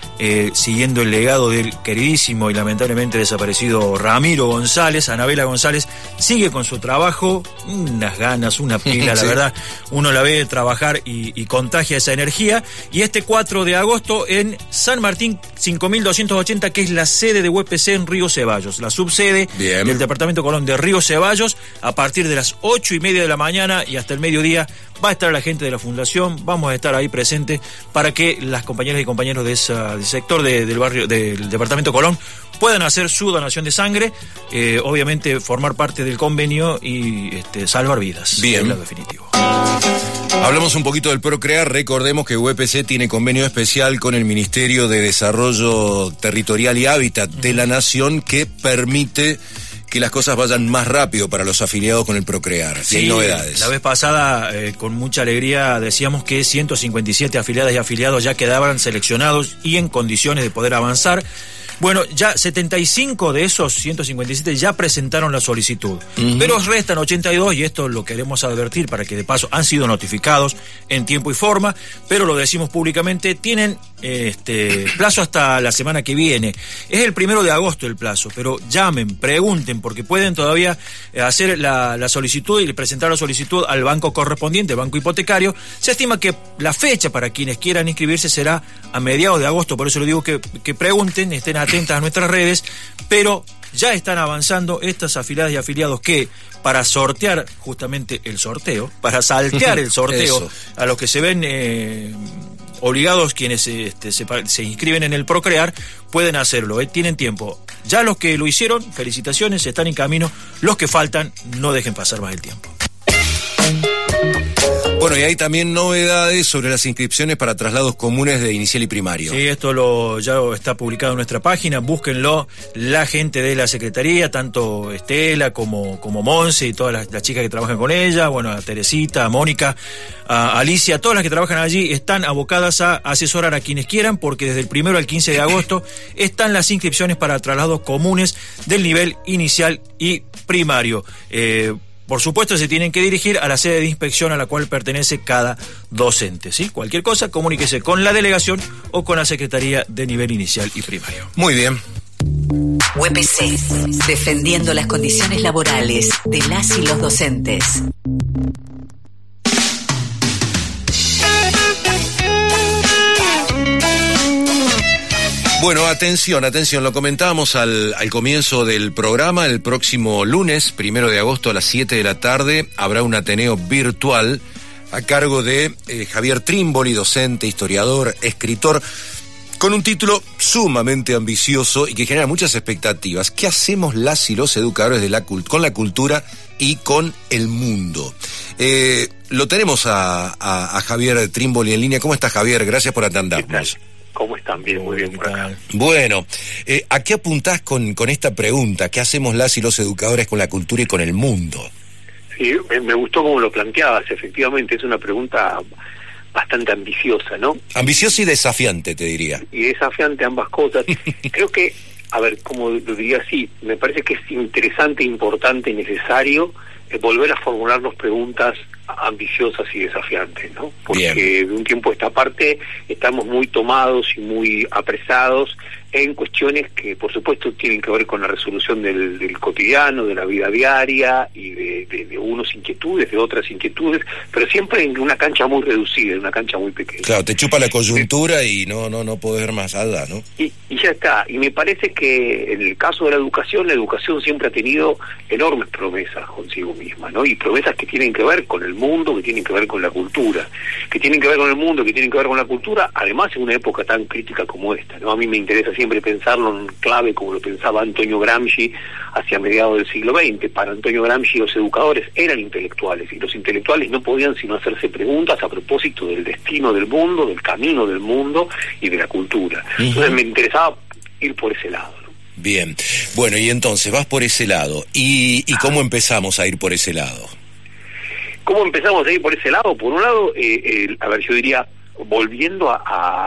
eh, siguiendo el legado del queridísimo y lamentablemente desaparecido Ramiro González. Anabela González sigue con su trabajo, unas ganas, una pila, sí. La verdad, uno la ve trabajar y, y contagia esa energía. Y este cuatro de agosto en San Martín cinco mil doscientos ochenta, que es la sede de U P C en Río Ceballos, la subsede Bien. del Departamento Colón de Río Ceballos, a partir de las ocho y media de la mañana y hasta el mediodía va a estar la gente de la Fundación, vamos a estar ahí presentes para que las compañeras y compañeros de esa, del sector de, del barrio, del Departamento Colón, puedan hacer su donación de sangre, eh, obviamente formar parte del convenio y este, salvar vidas. Bien. Es lo definitivo. Hablamos un poquito del Procrear. Recordemos que U E P C tiene convenio especial con el Ministerio de Desarrollo Territorial y Hábitat de la Nación, que permite que las cosas vayan más rápido para los afiliados con el Procrear. Sí, y hay novedades. La vez pasada, eh, con mucha alegría, decíamos que ciento cincuenta y siete afiliadas y afiliados ya quedaban seleccionados y en condiciones de poder avanzar. Bueno, ya setenta y cinco de esos ciento cincuenta y siete ya presentaron la solicitud, uh-huh. pero restan ochenta y dos, y esto lo queremos advertir para que de paso han sido notificados en tiempo y forma, pero lo decimos públicamente, tienen este plazo hasta la semana que viene. Es el primero de agosto el plazo, pero llamen, pregunten, porque pueden todavía hacer la, la solicitud y presentar la solicitud al banco correspondiente, el banco hipotecario. Se estima que la fecha para quienes quieran inscribirse será a mediados de agosto, por eso les digo que, que pregunten, estén atentas a nuestras redes, pero ya están avanzando estas afiliadas y afiliados que, para sortear justamente el sorteo, para saltear el sorteo, a los que se ven eh, obligados quienes este, se, se inscriben en el Procrear, pueden hacerlo, eh, tienen tiempo. Ya los que lo hicieron, felicitaciones, están en camino. Los que faltan, no dejen pasar más el tiempo. Bueno, y hay también novedades sobre las inscripciones para traslados comunes de inicial y primario. Sí, esto lo ya está publicado en nuestra página, búsquenlo. La gente de la Secretaría, tanto Estela como, como Monse y todas las, las chicas que trabajan con ella, bueno, a Teresita, a Mónica, a Alicia, todas las que trabajan allí están abocadas a asesorar a quienes quieran, porque desde el primero al quince de agosto están las inscripciones para traslados comunes del nivel inicial y primario. Eh, Por supuesto, se tienen que dirigir a la sede de inspección a la cual pertenece cada docente, ¿sí? Cualquier cosa, comuníquese con la delegación o con la Secretaría de Nivel Inicial y Primario. Muy bien. U E P C, defendiendo las condiciones laborales de las y los docentes. Bueno, atención, atención, lo comentábamos al, al comienzo del programa. El próximo lunes, primero de agosto a las siete de la tarde, habrá un Ateneo virtual a cargo de eh, Javier Trimboli, docente, historiador, escritor, con un título sumamente ambicioso y que genera muchas expectativas. ¿Qué hacemos las y los educadores de la cult- con la cultura y con el mundo? Eh, lo tenemos a, a, a Javier Trimboli en línea. ¿Cómo está, Javier? Gracias por atendernos. ¿Cómo están? Bien, muy bien por acá. Bueno, eh, ¿a qué apuntás con, con esta pregunta? ¿Qué hacemos las y los educadores con la cultura y con el mundo? Sí, me, me gustó cómo lo planteabas. Efectivamente, es una pregunta bastante ambiciosa, ¿no? Ambiciosa y desafiante, te diría. Y desafiante ambas cosas. Creo que, a ver, como lo diría así, me parece que es interesante, importante y necesario eh, volver a formularnos preguntas ambiciosas y desafiantes, ¿no? Porque Bien. de un tiempo a esta parte estamos muy tomados y muy apresados en cuestiones que, por supuesto, tienen que ver con la resolución del, del cotidiano, de la vida diaria y de, de, de unos inquietudes, de otras inquietudes, pero siempre en una cancha muy reducida, en una cancha muy pequeña. Claro, te chupa la coyuntura y no no no podés ver más allá, ¿no? Y, y ya está. Y me parece que en el caso de la educación, la educación siempre ha tenido enormes promesas consigo misma, ¿no? Y promesas que tienen que ver con el mundo, que tienen que ver con la cultura, que tienen que ver con el mundo, que tienen que ver con la cultura, además en una época tan crítica como esta, ¿no? A mí me interesa siempre pensarlo en clave como lo pensaba Antonio Gramsci hacia mediados del siglo veinte. Para Antonio Gramsci los educadores eran intelectuales y los intelectuales no podían sino hacerse preguntas a propósito del destino del mundo, del camino del mundo y de la cultura. Uh-huh. Entonces me interesaba ir por ese lado, ¿no? Bien, bueno, y entonces vas por ese lado. ¿Y, y cómo empezamos a ir por ese lado? ¿Cómo empezamos a ir por ese lado? Por un lado, eh, eh, a ver, yo diría, volviendo a, a,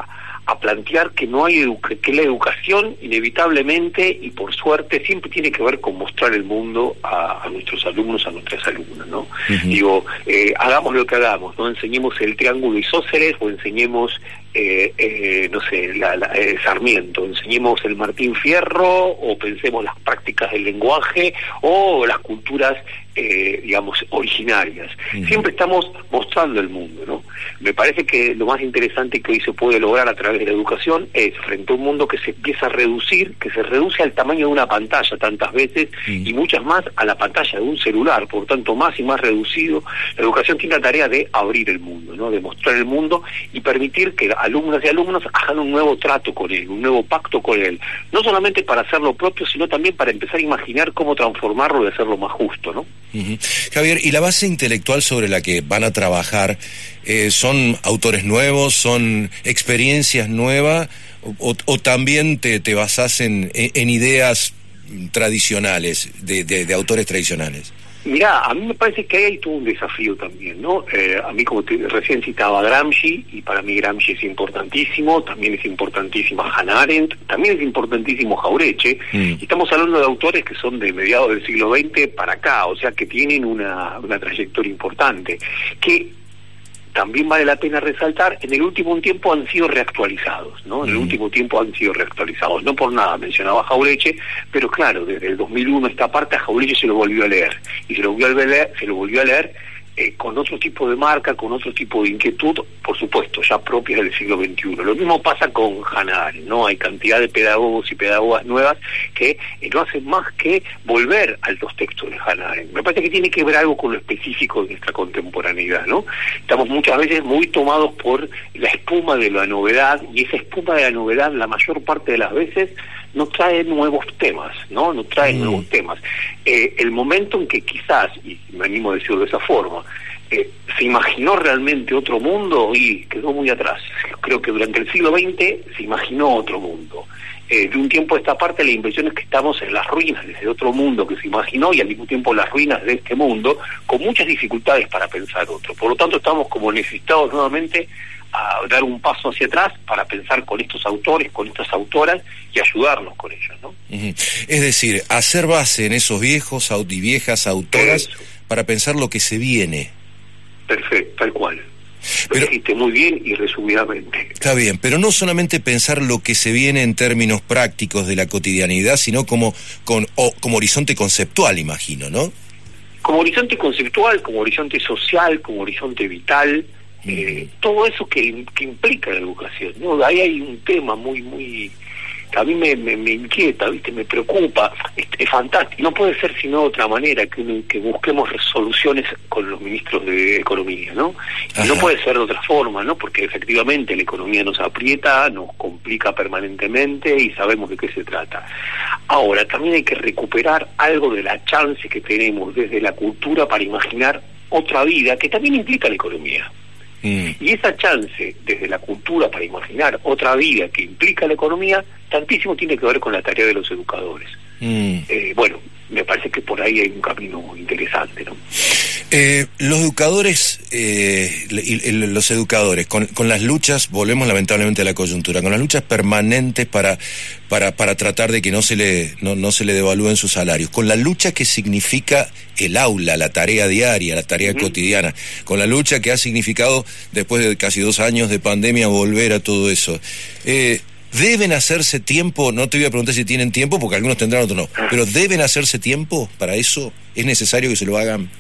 a plantear que no hay educa que la educación inevitablemente y por suerte siempre tiene que ver con mostrar el mundo a, a nuestros alumnos, a nuestras alumnas, ¿no? Uh-huh. Digo, eh, hagamos lo que hagamos, no enseñemos el triángulo isósceles o enseñemos eh, eh, no sé, la, la, eh, Sarmiento, enseñemos el Martín Fierro o pensemos las prácticas del lenguaje o las culturas eh, digamos originarias. Uh-huh. Siempre estamos mostrando el mundo, ¿no? Me parece que lo más interesante que hoy se puede lograr a través de la educación es, frente a un mundo que se empieza a reducir, que se reduce al tamaño de una pantalla tantas veces, uh-huh, y muchas más a la pantalla de un celular, por tanto más y más reducido, la educación tiene la tarea de abrir el mundo, ¿no? De mostrar el mundo y permitir que alumnas y alumnos hagan un nuevo trato con él, un nuevo pacto con él, no solamente para hacer lo propio, sino también para empezar a imaginar cómo transformarlo y hacerlo más justo, ¿no? Uh-huh. Javier, ¿y la base intelectual sobre la que van a trabajar eh, son autores nuevos, son experiencias nuevas o, o también te, te basás en, en ideas tradicionales, de, de, de autores tradicionales? Mirá, a mí me parece que hay todo un desafío también, ¿no? Eh, a mí, como te, recién citaba Gramsci, y para mí Gramsci es importantísimo, también es importantísima Hannah Arendt, también es importantísimo Jauretche, mm. y estamos hablando de autores que son de mediados del siglo veinte para acá, o sea que tienen una, una trayectoria importante, que también vale la pena resaltar, en el último tiempo han sido reactualizados, ¿no? En el último tiempo han sido reactualizados, no por nada mencionaba Jauretche, pero claro, desde el dos mil uno esta parte a Jauretche se lo volvió a leer, y se lo volvió a leer, se lo volvió a leer eh, con otro tipo de marca, con otro tipo de inquietud, por supuesto, ya propias del siglo veintiuno. Lo mismo pasa con Hannah Arendt, ¿no? Hay cantidad de pedagogos y pedagogas nuevas que eh, no hacen más que volver a los textos de Hannah Arendt. Me parece que tiene que ver algo con lo específico de nuestra contemporaneidad, ¿no? Estamos muchas veces muy tomados por la espuma de la novedad, y esa espuma de la novedad, la mayor parte de las veces, no trae nuevos temas, ¿no? No trae mm. nuevos temas. Eh, el momento en que quizás, y me animo a decirlo de esa forma, eh, se imaginó realmente otro mundo y quedó muy atrás. Creo que durante el siglo veinte se imaginó otro mundo. Eh, de un tiempo a esta parte la impresión es que estamos en las ruinas de otro mundo que se imaginó y al mismo tiempo las ruinas de este mundo, con muchas dificultades para pensar otro. Por lo tanto estamos como necesitados nuevamente a dar un paso hacia atrás para pensar con estos autores, con estas autoras y ayudarnos con ellos, ¿no? Uh-huh. Es decir, hacer base en esos viejos y viejas autoras Eso. para pensar lo que se viene. Perfecto, tal cual. Lo dijiste muy bien y resumidamente. Está bien, pero no solamente pensar lo que se viene en términos prácticos de la cotidianidad, sino como, con, o, como horizonte conceptual, imagino, ¿no? Como horizonte conceptual, como horizonte social, como horizonte vital, mm. eh, todo eso que, que implica la educación, ¿no? Ahí hay un tema muy, muy... que a mí me, me, me inquieta, ¿viste? Me preocupa, es, es fantástico, no puede ser sino de otra manera que, que busquemos soluciones con los ministros de Economía, ¿no? Y no puede ser de otra forma, ¿no? Porque efectivamente la economía nos aprieta, nos complica permanentemente y sabemos de qué se trata. Ahora, también hay que recuperar algo de la chance que tenemos desde la cultura para imaginar otra vida que también implica la economía. Mm. Y esa chance desde la cultura para imaginar otra vida que implica la economía, tantísimo tiene que ver con la tarea de los educadores. Mm. Eh, bueno, me parece que por ahí hay un camino interesante, ¿no? Eh, los educadores, eh, y, y los educadores, con, con las luchas, volvemos lamentablemente a la coyuntura, con las luchas permanentes para para para tratar de que no se le no, no se le devalúen sus salarios, con la lucha que significa el aula, la tarea diaria, la tarea uh-huh. cotidiana, con la lucha que ha significado después de casi dos años de pandemia volver a todo eso. Eh, ¿Deben hacerse tiempo? No te voy a preguntar si tienen tiempo, porque algunos tendrán, otros no. Pero ¿deben hacerse tiempo para eso? ¿Es necesario que se lo hagan?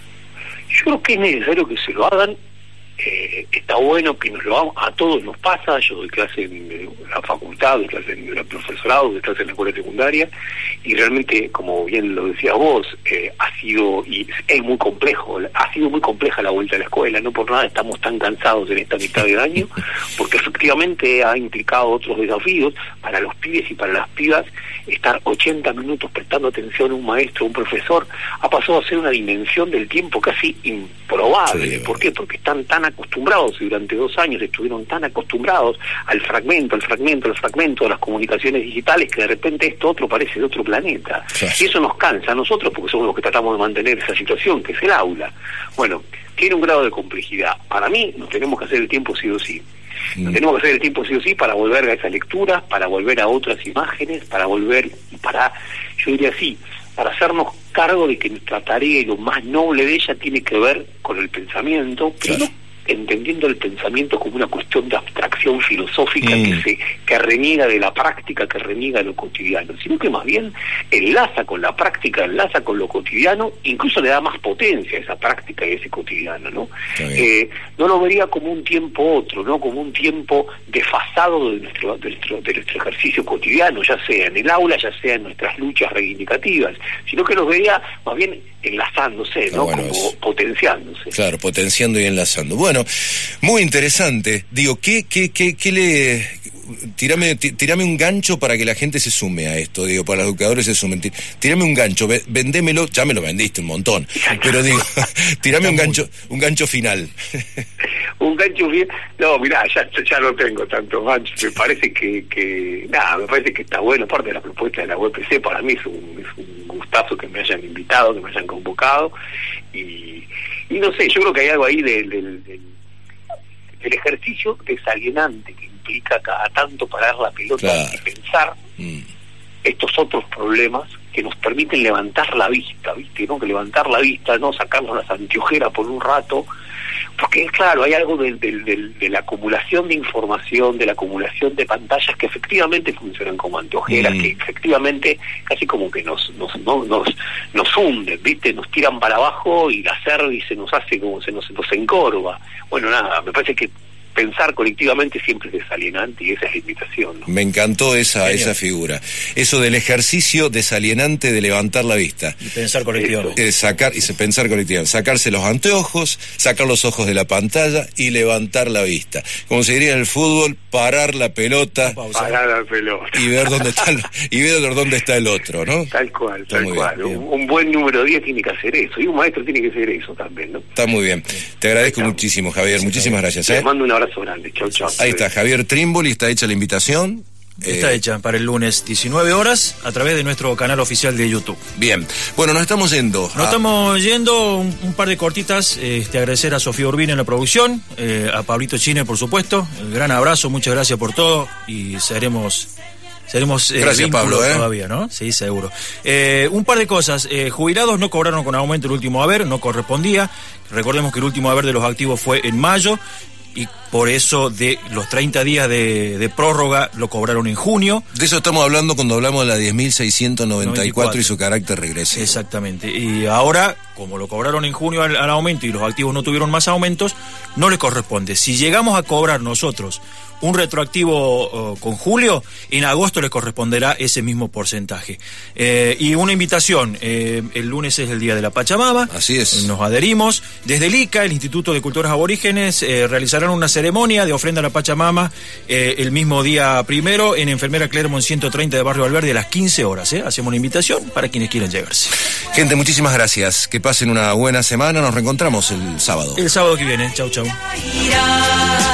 Yo creo que es necesario que se lo hagan. Eh, está bueno que nos lo hagamos. A todos nos pasa. Yo doy clase en la facultad, doy clase en el profesorado, doy clase en la escuela secundaria. Y realmente, como bien lo decías vos, eh, ha sido, y es muy complejo, ha sido muy compleja la vuelta a la escuela. No por nada estamos tan cansados en esta mitad de año, porque efectivamente ha implicado otros desafíos para los pibes y para las pibas. Estar ochenta minutos prestando atención a un maestro, a un profesor, ha pasado a ser una dimensión del tiempo casi improbable. Sí, ¿por qué? Porque están tan acostumbrados, y durante dos años estuvieron tan acostumbrados al fragmento, al fragmento, al fragmento de las comunicaciones digitales, que de repente esto otro parece de otro planeta. Sí. Y eso nos cansa a nosotros, porque somos los que tratamos de mantener esa situación, que es el aula. Bueno, tiene un grado de complejidad. Para mí, nos tenemos que hacer el tiempo sí o sí. Mm. Tenemos que hacer el tiempo sí o sí para volver a esas lecturas, para volver a otras imágenes, para volver, y para, yo diría así, para hacernos cargo de que nuestra tarea y lo más noble de ella tiene que ver con el pensamiento, pero claro, no entendiendo el pensamiento como una cuestión de abstracción filosófica mm. que se que reniega de la práctica, que reniega de lo cotidiano, sino que más bien enlaza con la práctica, enlaza con lo cotidiano, incluso le da más potencia a esa práctica y a ese cotidiano, ¿no? Eh, no lo vería como un tiempo otro, ¿no? Como un tiempo desfasado de nuestro, de nuestro, de nuestro ejercicio cotidiano, ya sea en el aula, ya sea en nuestras luchas reivindicativas, sino que los vería más bien enlazándose, ¿no? Bueno, como es... potenciándose. Claro, potenciando y enlazando. Bueno, muy interesante. Digo, ¿qué, qué, qué, qué le... Tírame, tírame un gancho para que la gente se sume a esto, digo, para los educadores se sumen. Tírame un gancho, vendémelo, ya me lo vendiste un montón, pero digo, tírame un gancho, un gancho final. Un gancho bien, no, mirá, ya, ya no tengo tantos ganchos, me parece que, que, nada, me parece que está bueno, parte de la propuesta de la U P C, para mí es un, es un gustazo que me hayan invitado, que me hayan convocado, y, y no sé, yo creo que hay algo ahí del, del, del, del ejercicio desalienante que implica cada tanto parar la pelota, claro, y pensar mm. estos otros problemas que nos permiten levantar la vista, ¿viste? ¿No? Que levantar la vista, no sacarnos las anteojeras por un rato, porque claro, hay algo de, de, de, de la acumulación de información, de la acumulación de pantallas que efectivamente funcionan como anteojeras, mm. que efectivamente casi como que nos nos, no, nos nos hunden, ¿viste? Nos tiran para abajo y la cerviz se nos hace como se nos, se nos encorva. Bueno, nada, me parece que pensar colectivamente siempre es desalienante y esa es la invitación, ¿no? Me encantó esa Genial. esa figura. Eso del ejercicio desalienante de levantar la vista. Y pensar colectivamente. Eh, sacar, y se, pensar colectivamente. Sacarse los anteojos, sacar los ojos de la pantalla y levantar la vista. Como se diría en el fútbol, parar la pelota. Parar la pelota. Y ver dónde está el, y ver dónde está el otro, ¿no? Tal cual, está tal cual. Bien, un, un buen número diez tiene que hacer eso. Y un maestro tiene que hacer eso también, ¿no? Está muy bien. Te agradezco muchísimo, Javier. Sí, Muchísimas Javier. gracias. ¿eh? Te mando un abrazo grande. Chau, chau. Ahí está, Javier Trimboli, está hecha la invitación. Está eh, hecha para el lunes diecinueve horas a través de nuestro canal oficial de YouTube. Bien, bueno, nos estamos yendo. Nos a... estamos yendo un, un par de cortitas. Este, agradecer a Sofía Urbina en la producción, eh, a Pablito Chine, por supuesto. Un gran abrazo, muchas gracias por todo y seremos... Seremos eh, Gracias, Pablo, ¿eh? todavía, ¿no? Sí, seguro. Eh, un par de cosas. Eh, jubilados no cobraron con aumento el último haber, no correspondía. Recordemos que el último haber de los activos fue en mayo y por eso de los treinta días de, de prórroga lo cobraron en junio. De eso estamos hablando cuando hablamos de la diez mil seiscientos noventa y cuatro y su carácter regresivo. Exactamente. Y ahora, como lo cobraron en junio al, al aumento y los activos no tuvieron más aumentos, no les corresponde. Si llegamos a cobrar nosotros un retroactivo uh, con julio, en agosto le corresponderá ese mismo porcentaje. Eh, y una invitación, eh, el lunes es el Día de la Pachamama. Así es. Nos adherimos. Desde el I C A, el Instituto de Culturas Aborígenes, eh, realizarán una ceremonia de ofrenda a la Pachamama eh, el mismo día primero en Enfermera Clermont ciento treinta de Barrio Valverde a las quince horas. Eh. Hacemos una invitación para quienes quieran llegarse. Gente, muchísimas gracias. Que pasen una buena semana. Nos reencontramos el sábado. El sábado que viene. Chau, chau.